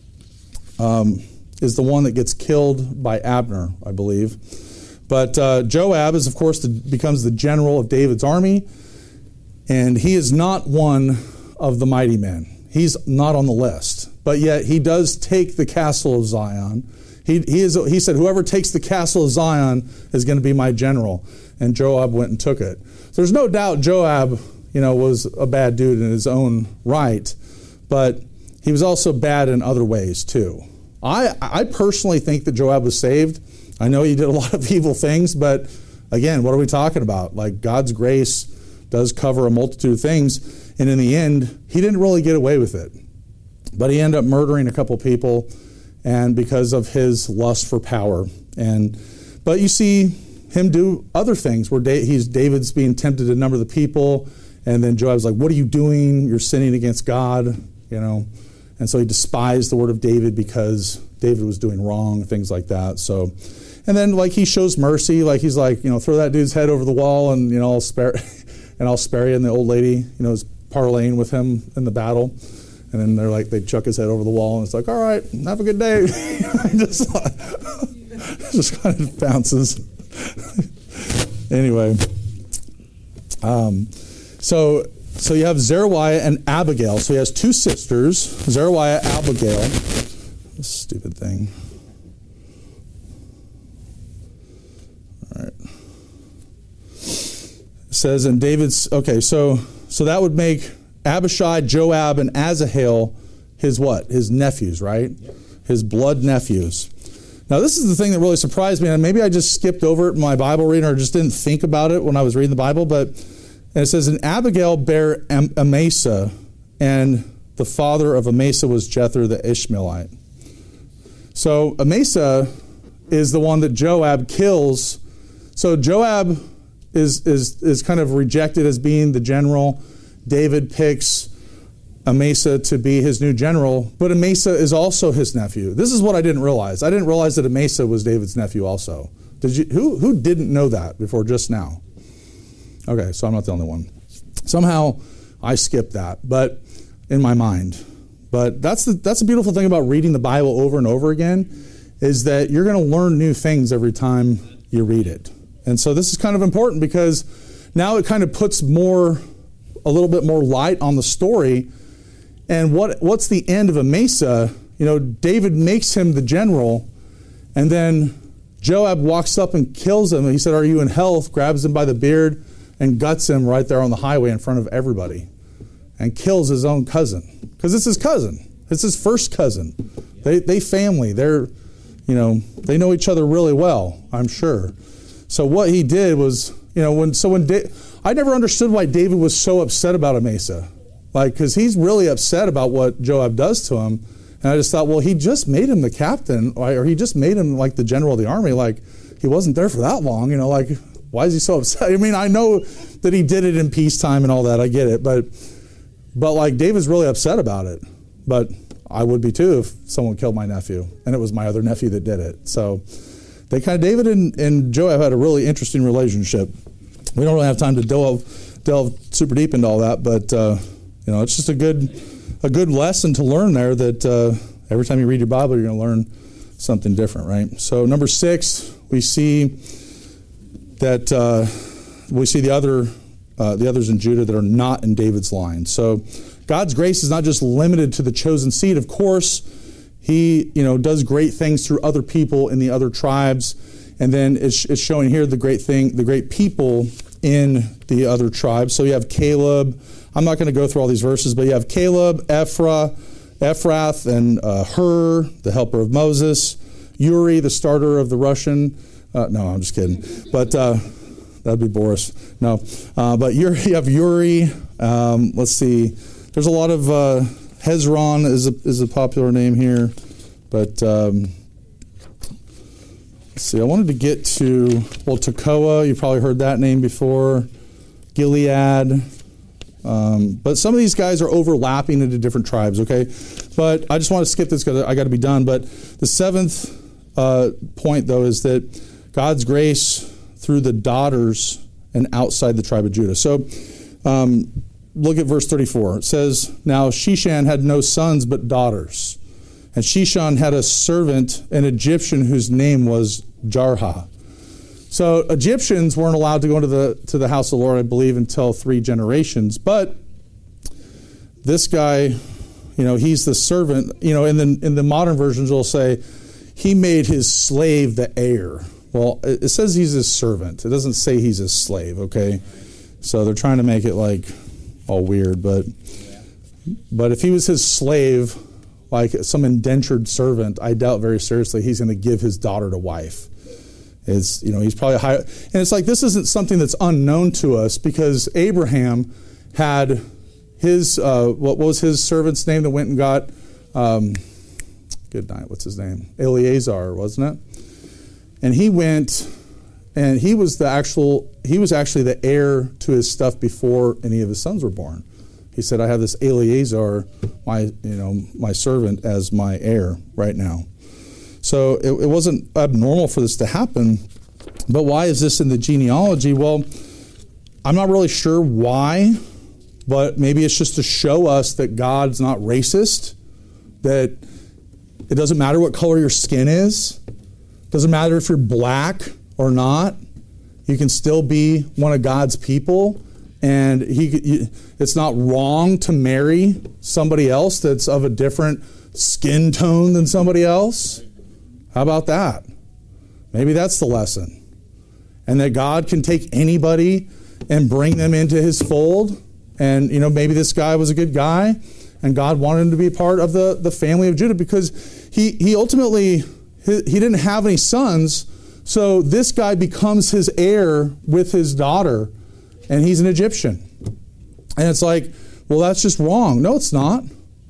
C: um, is the one that gets killed by Abner, I believe. But uh, Joab is, of course, the, becomes the general of David's army, and he is not one of the mighty men. He's not on the list, but yet he does take the castle of Zion. He he is he said, whoever takes the castle of Zion is going to be my general, and Joab went and took it. So there's no doubt Joab, you know, was a bad dude in his own right, but he was also bad in other ways too. I I personally think that Joab was saved. I know he did a lot of evil things, but again, what are we talking about? Like, God's grace does cover a multitude of things, and in the end, he didn't really get away with it. But he ended up murdering a couple people, and because of his lust for power. And but you see him do other things where he's David's being tempted to number the people, and then Joab's like, "What are you doing? You're sinning against God," you know. And so he despised the word of David because David was doing wrong, things like that. So. And then, like, he shows mercy. Like, he's like, you know, throw that dude's head over the wall, and you know, I'll spare, and I'll spare you. And the old lady, you know, is parlaying with him in the battle. And then they're like, they chuck his head over the wall, and it's like, all right, have a good day. just, like, just kind of bounces. Anyway, um, so so you have Zeruiah and Abigail. So he has two sisters, Zeruiah, Abigail. This stupid thing. All right. It says, and David's, okay, so so that would make Abishai, Joab, and Asahel his what? His nephews, right? Yep. His blood nephews. Now, this is the thing that really surprised me, and maybe I just skipped over it in my Bible reading or just didn't think about it when I was reading the Bible, but and it says, and Abigail bare Am- Amasa, and the father of Amasa was Jether the Ishmaelite. So Amasa is the one that Joab kills. So Joab is is is kind of rejected as being the general. David picks Amasa to be his new general, but Amasa is also his nephew. This is what I didn't realize. I didn't realize that Amasa was David's nephew also. Did you? Who who didn't know that before just now? Okay, so I'm not the only one. Somehow I skipped that, but in my mind. But that's the that's the beautiful thing about reading the Bible over and over again, is that you're going to learn new things every time you read it. And so this is kind of important because now it kind of puts more, a little bit more light on the story. And what what's the end of Amasa? You know, David makes him the general, and then Joab walks up and kills him. And he said, "Are you in health?" Grabs him by the beard and guts him right there on the highway in front of everybody, and kills his own cousin because it's his cousin. It's his first cousin. They they family. They're, you know, they know each other really well, I'm sure. So what he did was, you know, when so when da- I never understood why David was so upset about Amasa. Like, because he's really upset about what Joab does to him. And I just thought, well, he just made him the captain, or he just made him like the general of the army. Like, he wasn't there for that long, you know, like, why is he so upset? I mean, I know that he did it in peacetime and all that. I get it. But, but like, David's really upset about it. But I would be too if someone killed my nephew. And it was my other nephew that did it. So they kind of, David and, and Joab had a really interesting relationship. we don't really have time to delve delve super deep into all that, but uh, you know, it's just a good a good lesson to learn there. That uh, every time you read your Bible, you're going to learn something different, right? So number six, we see that uh, we see the other uh, the others in Judah that are not in David's line. So God's grace is not just limited to the chosen seed. Of course, He you know does great things through other people in the other tribes, and then it's, it's showing here the great thing, the great people in the other tribes. So you have Caleb. I'm not going to go through all these verses, but you have Caleb, Ephra, Ephrath, and uh, Hur, the helper of Moses, Uri, the starter of the Russian. Uh, no, I'm just kidding. But uh, that'd be Boris. No, uh, but Uri, you have Uri. Um, let's see. There's a lot of uh, Hezron is a is a popular name here, but. Um, See, I wanted to get to, well, Tekoa, you've probably heard that name before, Gilead, um, but some of these guys are overlapping into different tribes, okay? But I just want to skip this because I got to be done. But the seventh uh, point, though, is that God's grace through the daughters and outside the tribe of Judah. So um, look at verse thirty-four. It says, now Sheshan had no sons but daughters. And Sheshan had a servant, an Egyptian, whose name was Jarha. So Egyptians weren't allowed to go into the to the house of the Lord, I believe, until three generations. But this guy, you know, he's the servant. You know, in the in the modern versions, will say he made his slave the heir. Well, it says he's his servant. It doesn't say he's his slave. Okay, so they're trying to make it like all weird. But but if he was his slave, like some indentured servant, I doubt very seriously he's going to give his daughter to wife. It's, you know, he's probably high. And it's like, this isn't something that's unknown to us, because Abraham had his, uh, what was his servant's name that went and got, um, good night, what's his name? Eleazar, wasn't it? And he went, and he was the actual, he was actually the heir to his stuff before any of his sons were born. He said, I have this Eleazar, my you know my servant, as my heir right now. So it, it wasn't abnormal for this to happen. But why is this in the genealogy? Well, I'm not really sure why, but maybe it's just to show us that God's not racist, that it doesn't matter what color your skin is, it doesn't matter if you're black or not, you can still be one of God's people. And he, it's not wrong to marry somebody else that's of a different skin tone than somebody else. How about that? Maybe that's the lesson. And that God can take anybody and bring them into his fold. And, you know, maybe this guy was a good guy, and God wanted him to be part of the, the family of Judah, because he, he ultimately, he, he didn't have any sons. So this guy becomes his heir with his daughter. And he's an Egyptian. And it's like, well, that's just wrong. No, it's not.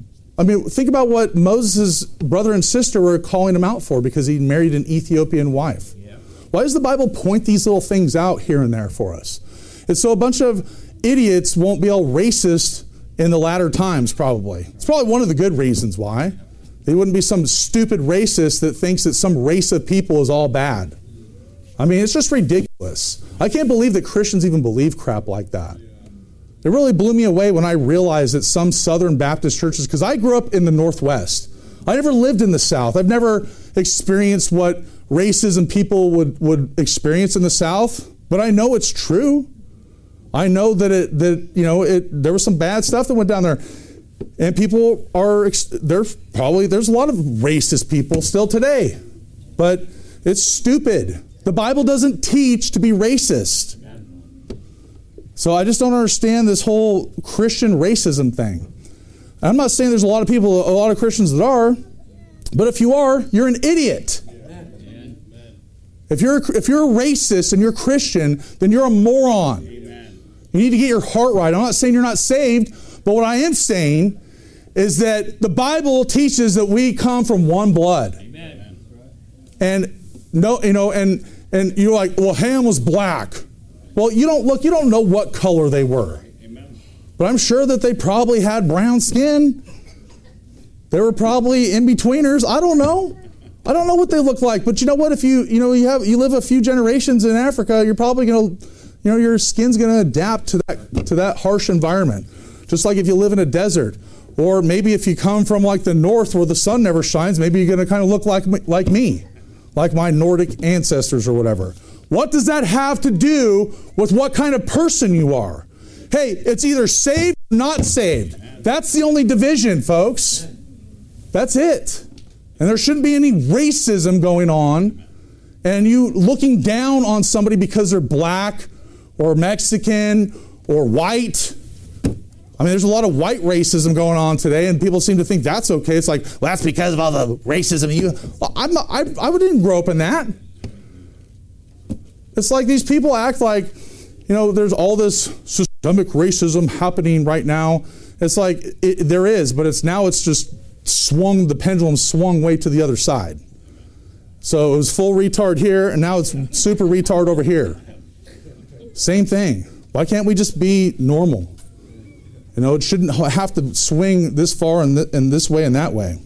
C: I mean, think about what Moses' brother and sister were calling him out for, because he married an Ethiopian wife. Yeah. Why does the Bible point these little things out here and there for us? It's so a bunch of idiots won't be all racist in the latter times, probably. It's probably one of the good reasons why. They wouldn't be some stupid racist that thinks that some race of people is all bad. I mean, it's just ridiculous. I can't believe that Christians even believe crap like that. It really blew me away when I realized that some Southern Baptist churches, because I grew up in the Northwest. I never lived in the South. I've never experienced what racism people would, would experience in the South, but I know it's true. I know that it that you know it. There was some bad stuff that went down there, and people are there's probably there's a lot of racist people still today, but it's stupid. The Bible doesn't teach to be racist. So I just don't understand this whole Christian racism thing. I'm not saying there's a lot of people, a lot of Christians that are, but if you are, you're an idiot. If you're if you're a racist and you're Christian, then you're a moron. You need to get your heart right. I'm not saying you're not saved, but what I am saying is that the Bible teaches that we come from one blood. And no, you know, and And you're like, well, Ham was black. Well, you don't look, you don't know what color they were. Amen. But I'm sure that they probably had brown skin. They were probably in-betweeners. I don't know. I don't know what they look like. But you know what? If you, you know, you have you live a few generations in Africa, you're probably going to, you you know, your skin's going to adapt to that to that harsh environment. Just like if you live in a desert, or maybe if you come from like the north where the sun never shines, maybe you're going to kind of look like like me, like my Nordic ancestors or whatever. What does that have to do with what kind of person you are? Hey, it's either saved or not saved. That's the only division, folks. That's it. And there shouldn't be any racism going on and you looking down on somebody because they're black or Mexican or white. I mean, there's a lot of white racism going on today, and people seem to think that's okay. It's like, well, that's because of all the racism. You, I'm not, I, I didn't grow up in that. It's like these people act like, you know, there's all this systemic racism happening right now. It's like it, there is, but it's now it's just swung, the pendulum swung way to the other side. So it was full retard here, and now it's super retard over here. Same thing. Why can't we just be normal? You know, it shouldn't have to swing this far and, th- and this way and that way.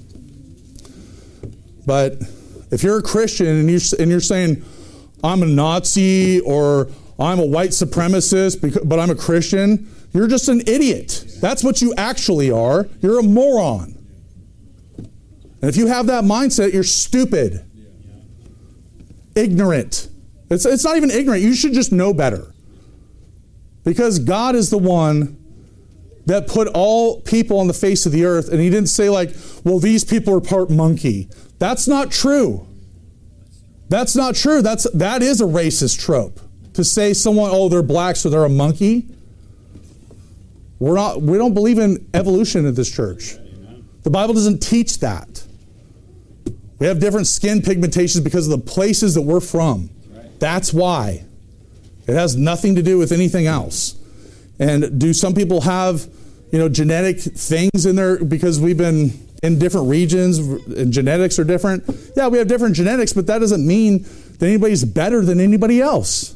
C: But if you're a Christian and you're, and you're saying, I'm a Nazi or I'm a white supremacist, because, but I'm a Christian, you're just an idiot. That's what you actually are. You're a moron. And if you have that mindset, you're stupid. Ignorant. It's, it's not even ignorant. You should just know better. Because God is the one that put all people on the face of the earth, and he didn't say like, well, these people are part monkey. That's not true. That's not true. That's that is a racist trope. To say someone, oh, they're black, so they're a monkey. We're not we don't believe in evolution at this church. The Bible doesn't teach that. We have different skin pigmentations because of the places that we're from. That's why. It has nothing to do with anything else. And do some people have, you know, genetic things in there because we've been in different regions and genetics are different? Yeah, we have different genetics, but that doesn't mean that anybody's better than anybody else.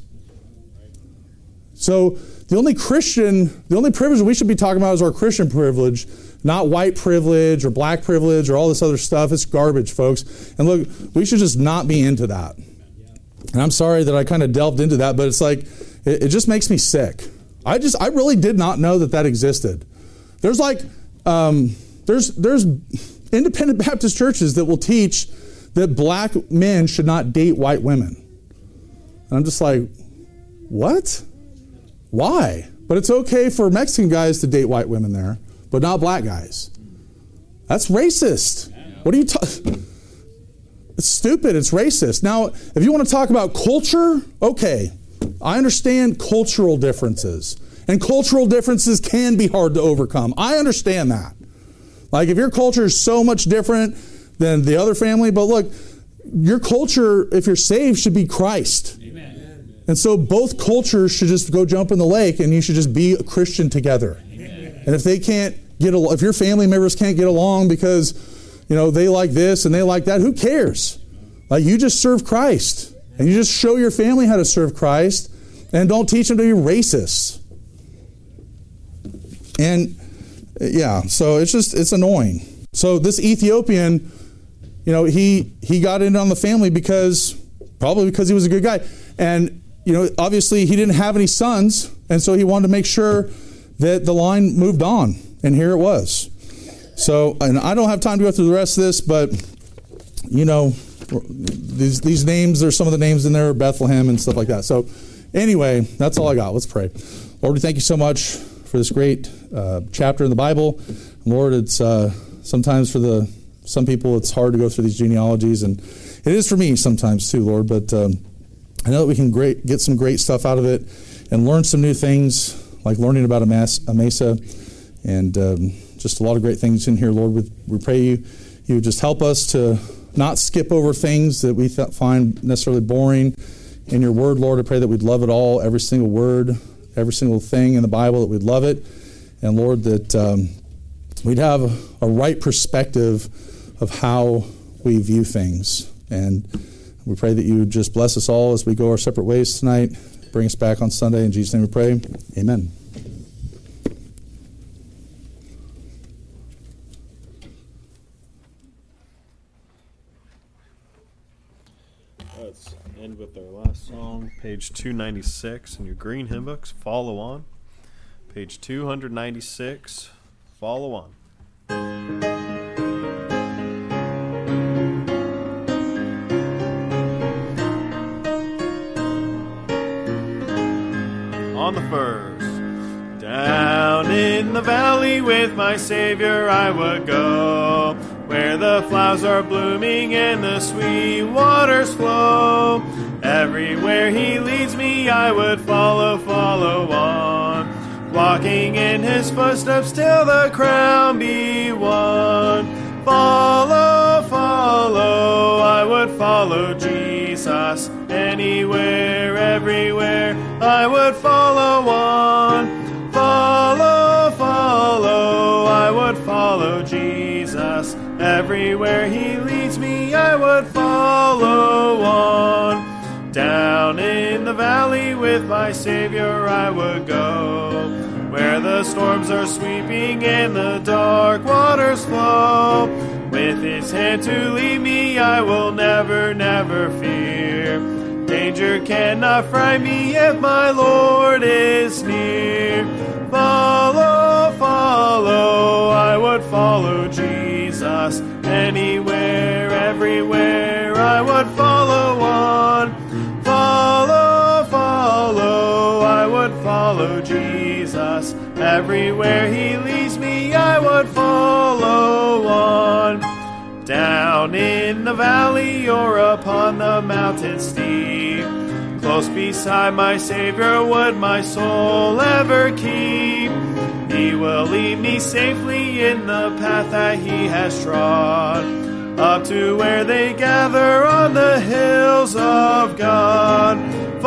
C: So the only Christian, the only privilege we should be talking about is our Christian privilege, not white privilege or black privilege or all this other stuff. It's garbage, folks. And look, we should just not be into that. And I'm sorry that I kind of delved into that, but it's like, it, it just makes me sick. I just, I really did not know that that existed. There's like, um, there's, there's independent Baptist churches that will teach that black men should not date white women. And I'm just like, what? Why? But it's okay for Mexican guys to date white women there, but not black guys. That's racist. What are you talking? It's stupid. It's racist. Now, if you want to talk about culture, okay. I understand cultural differences. And cultural differences can be hard to overcome. I understand that. Like if your culture is so much different than the other family, but look, your culture, if you're saved, should be Christ. Amen. And so both cultures should just go jump in the lake and you should just be a Christian together. Amen. And if they can't get along, if your family members can't get along because, you know, they like this and they like that, who cares? Like you just serve Christ. And you just show your family how to serve Christ and don't teach them to be racist. And yeah, so it's just, it's annoying. So this Ethiopian, you know, he, he got in on the family because, probably because he was a good guy. And, you know, obviously he didn't have any sons. And so he wanted to make sure that the line moved on. And here it was. So, and I don't have time to go through the rest of this, but, you know, These these names, there's some of the names in there, Bethlehem and stuff like that. So anyway, that's all I got. Let's pray. Lord, we thank you so much for this great uh, chapter in the Bible. Lord, it's uh, sometimes for the some people it's hard to go through these genealogies, and it is for me sometimes too, Lord. But um, I know that we can great get some great stuff out of it and learn some new things, like learning about Amasa, and um, just a lot of great things in here, Lord. We, we pray you you would just help us to not skip over things that we th- find necessarily boring in your word, Lord. I pray that we'd love it all, every single word, every single thing in the Bible, that we'd love it. And Lord, that um, we'd have a, a right perspective of how we view things. And we pray that you would just bless us all as we go our separate ways tonight. Bring us back on Sunday. In Jesus' name we pray. Amen.
D: Let's end with our last song, page two ninety-six in your green hymn books. Follow on. Page two ninety-six. Follow on.
A: On the first. Down in the valley with my Savior I would go, where the flowers are blooming and the sweet waters flow. Everywhere he leads me I would follow, follow on, walking in his footsteps till the crown be won. Follow, follow, I would follow Jesus. Anywhere, everywhere, I would follow on. Follow, follow, I would follow Jesus. Everywhere he leads me, I would follow on. Down in the valley with my Savior I would go, where the storms are sweeping and the dark waters flow. With his hand to lead me, I will never, never fear. Danger cannot frighten me if my Lord is near. Follow, follow, I would follow Jesus. Anywhere, everywhere, I would follow on. Follow, follow, I would follow Jesus. Everywhere he leads me, I would follow on. Down in the valley or upon the mountain steep, close beside my Savior would my soul ever keep. He will lead me safely in the path that he has trod, up to where they gather on the hills of God.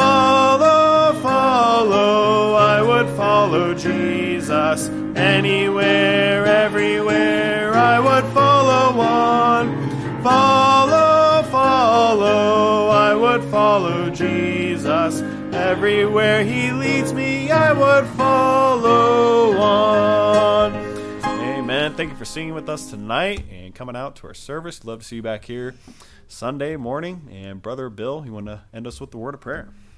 A: Follow, follow, I would follow Jesus. Anywhere, everywhere, I would follow on. Follow, follow, I would follow Jesus. Everywhere he leads me, I would follow on.
D: Amen. Thank you for singing with us tonight and coming out to our service. Love to see you back here Sunday morning. And Brother Bill, you want to end us with the word of prayer?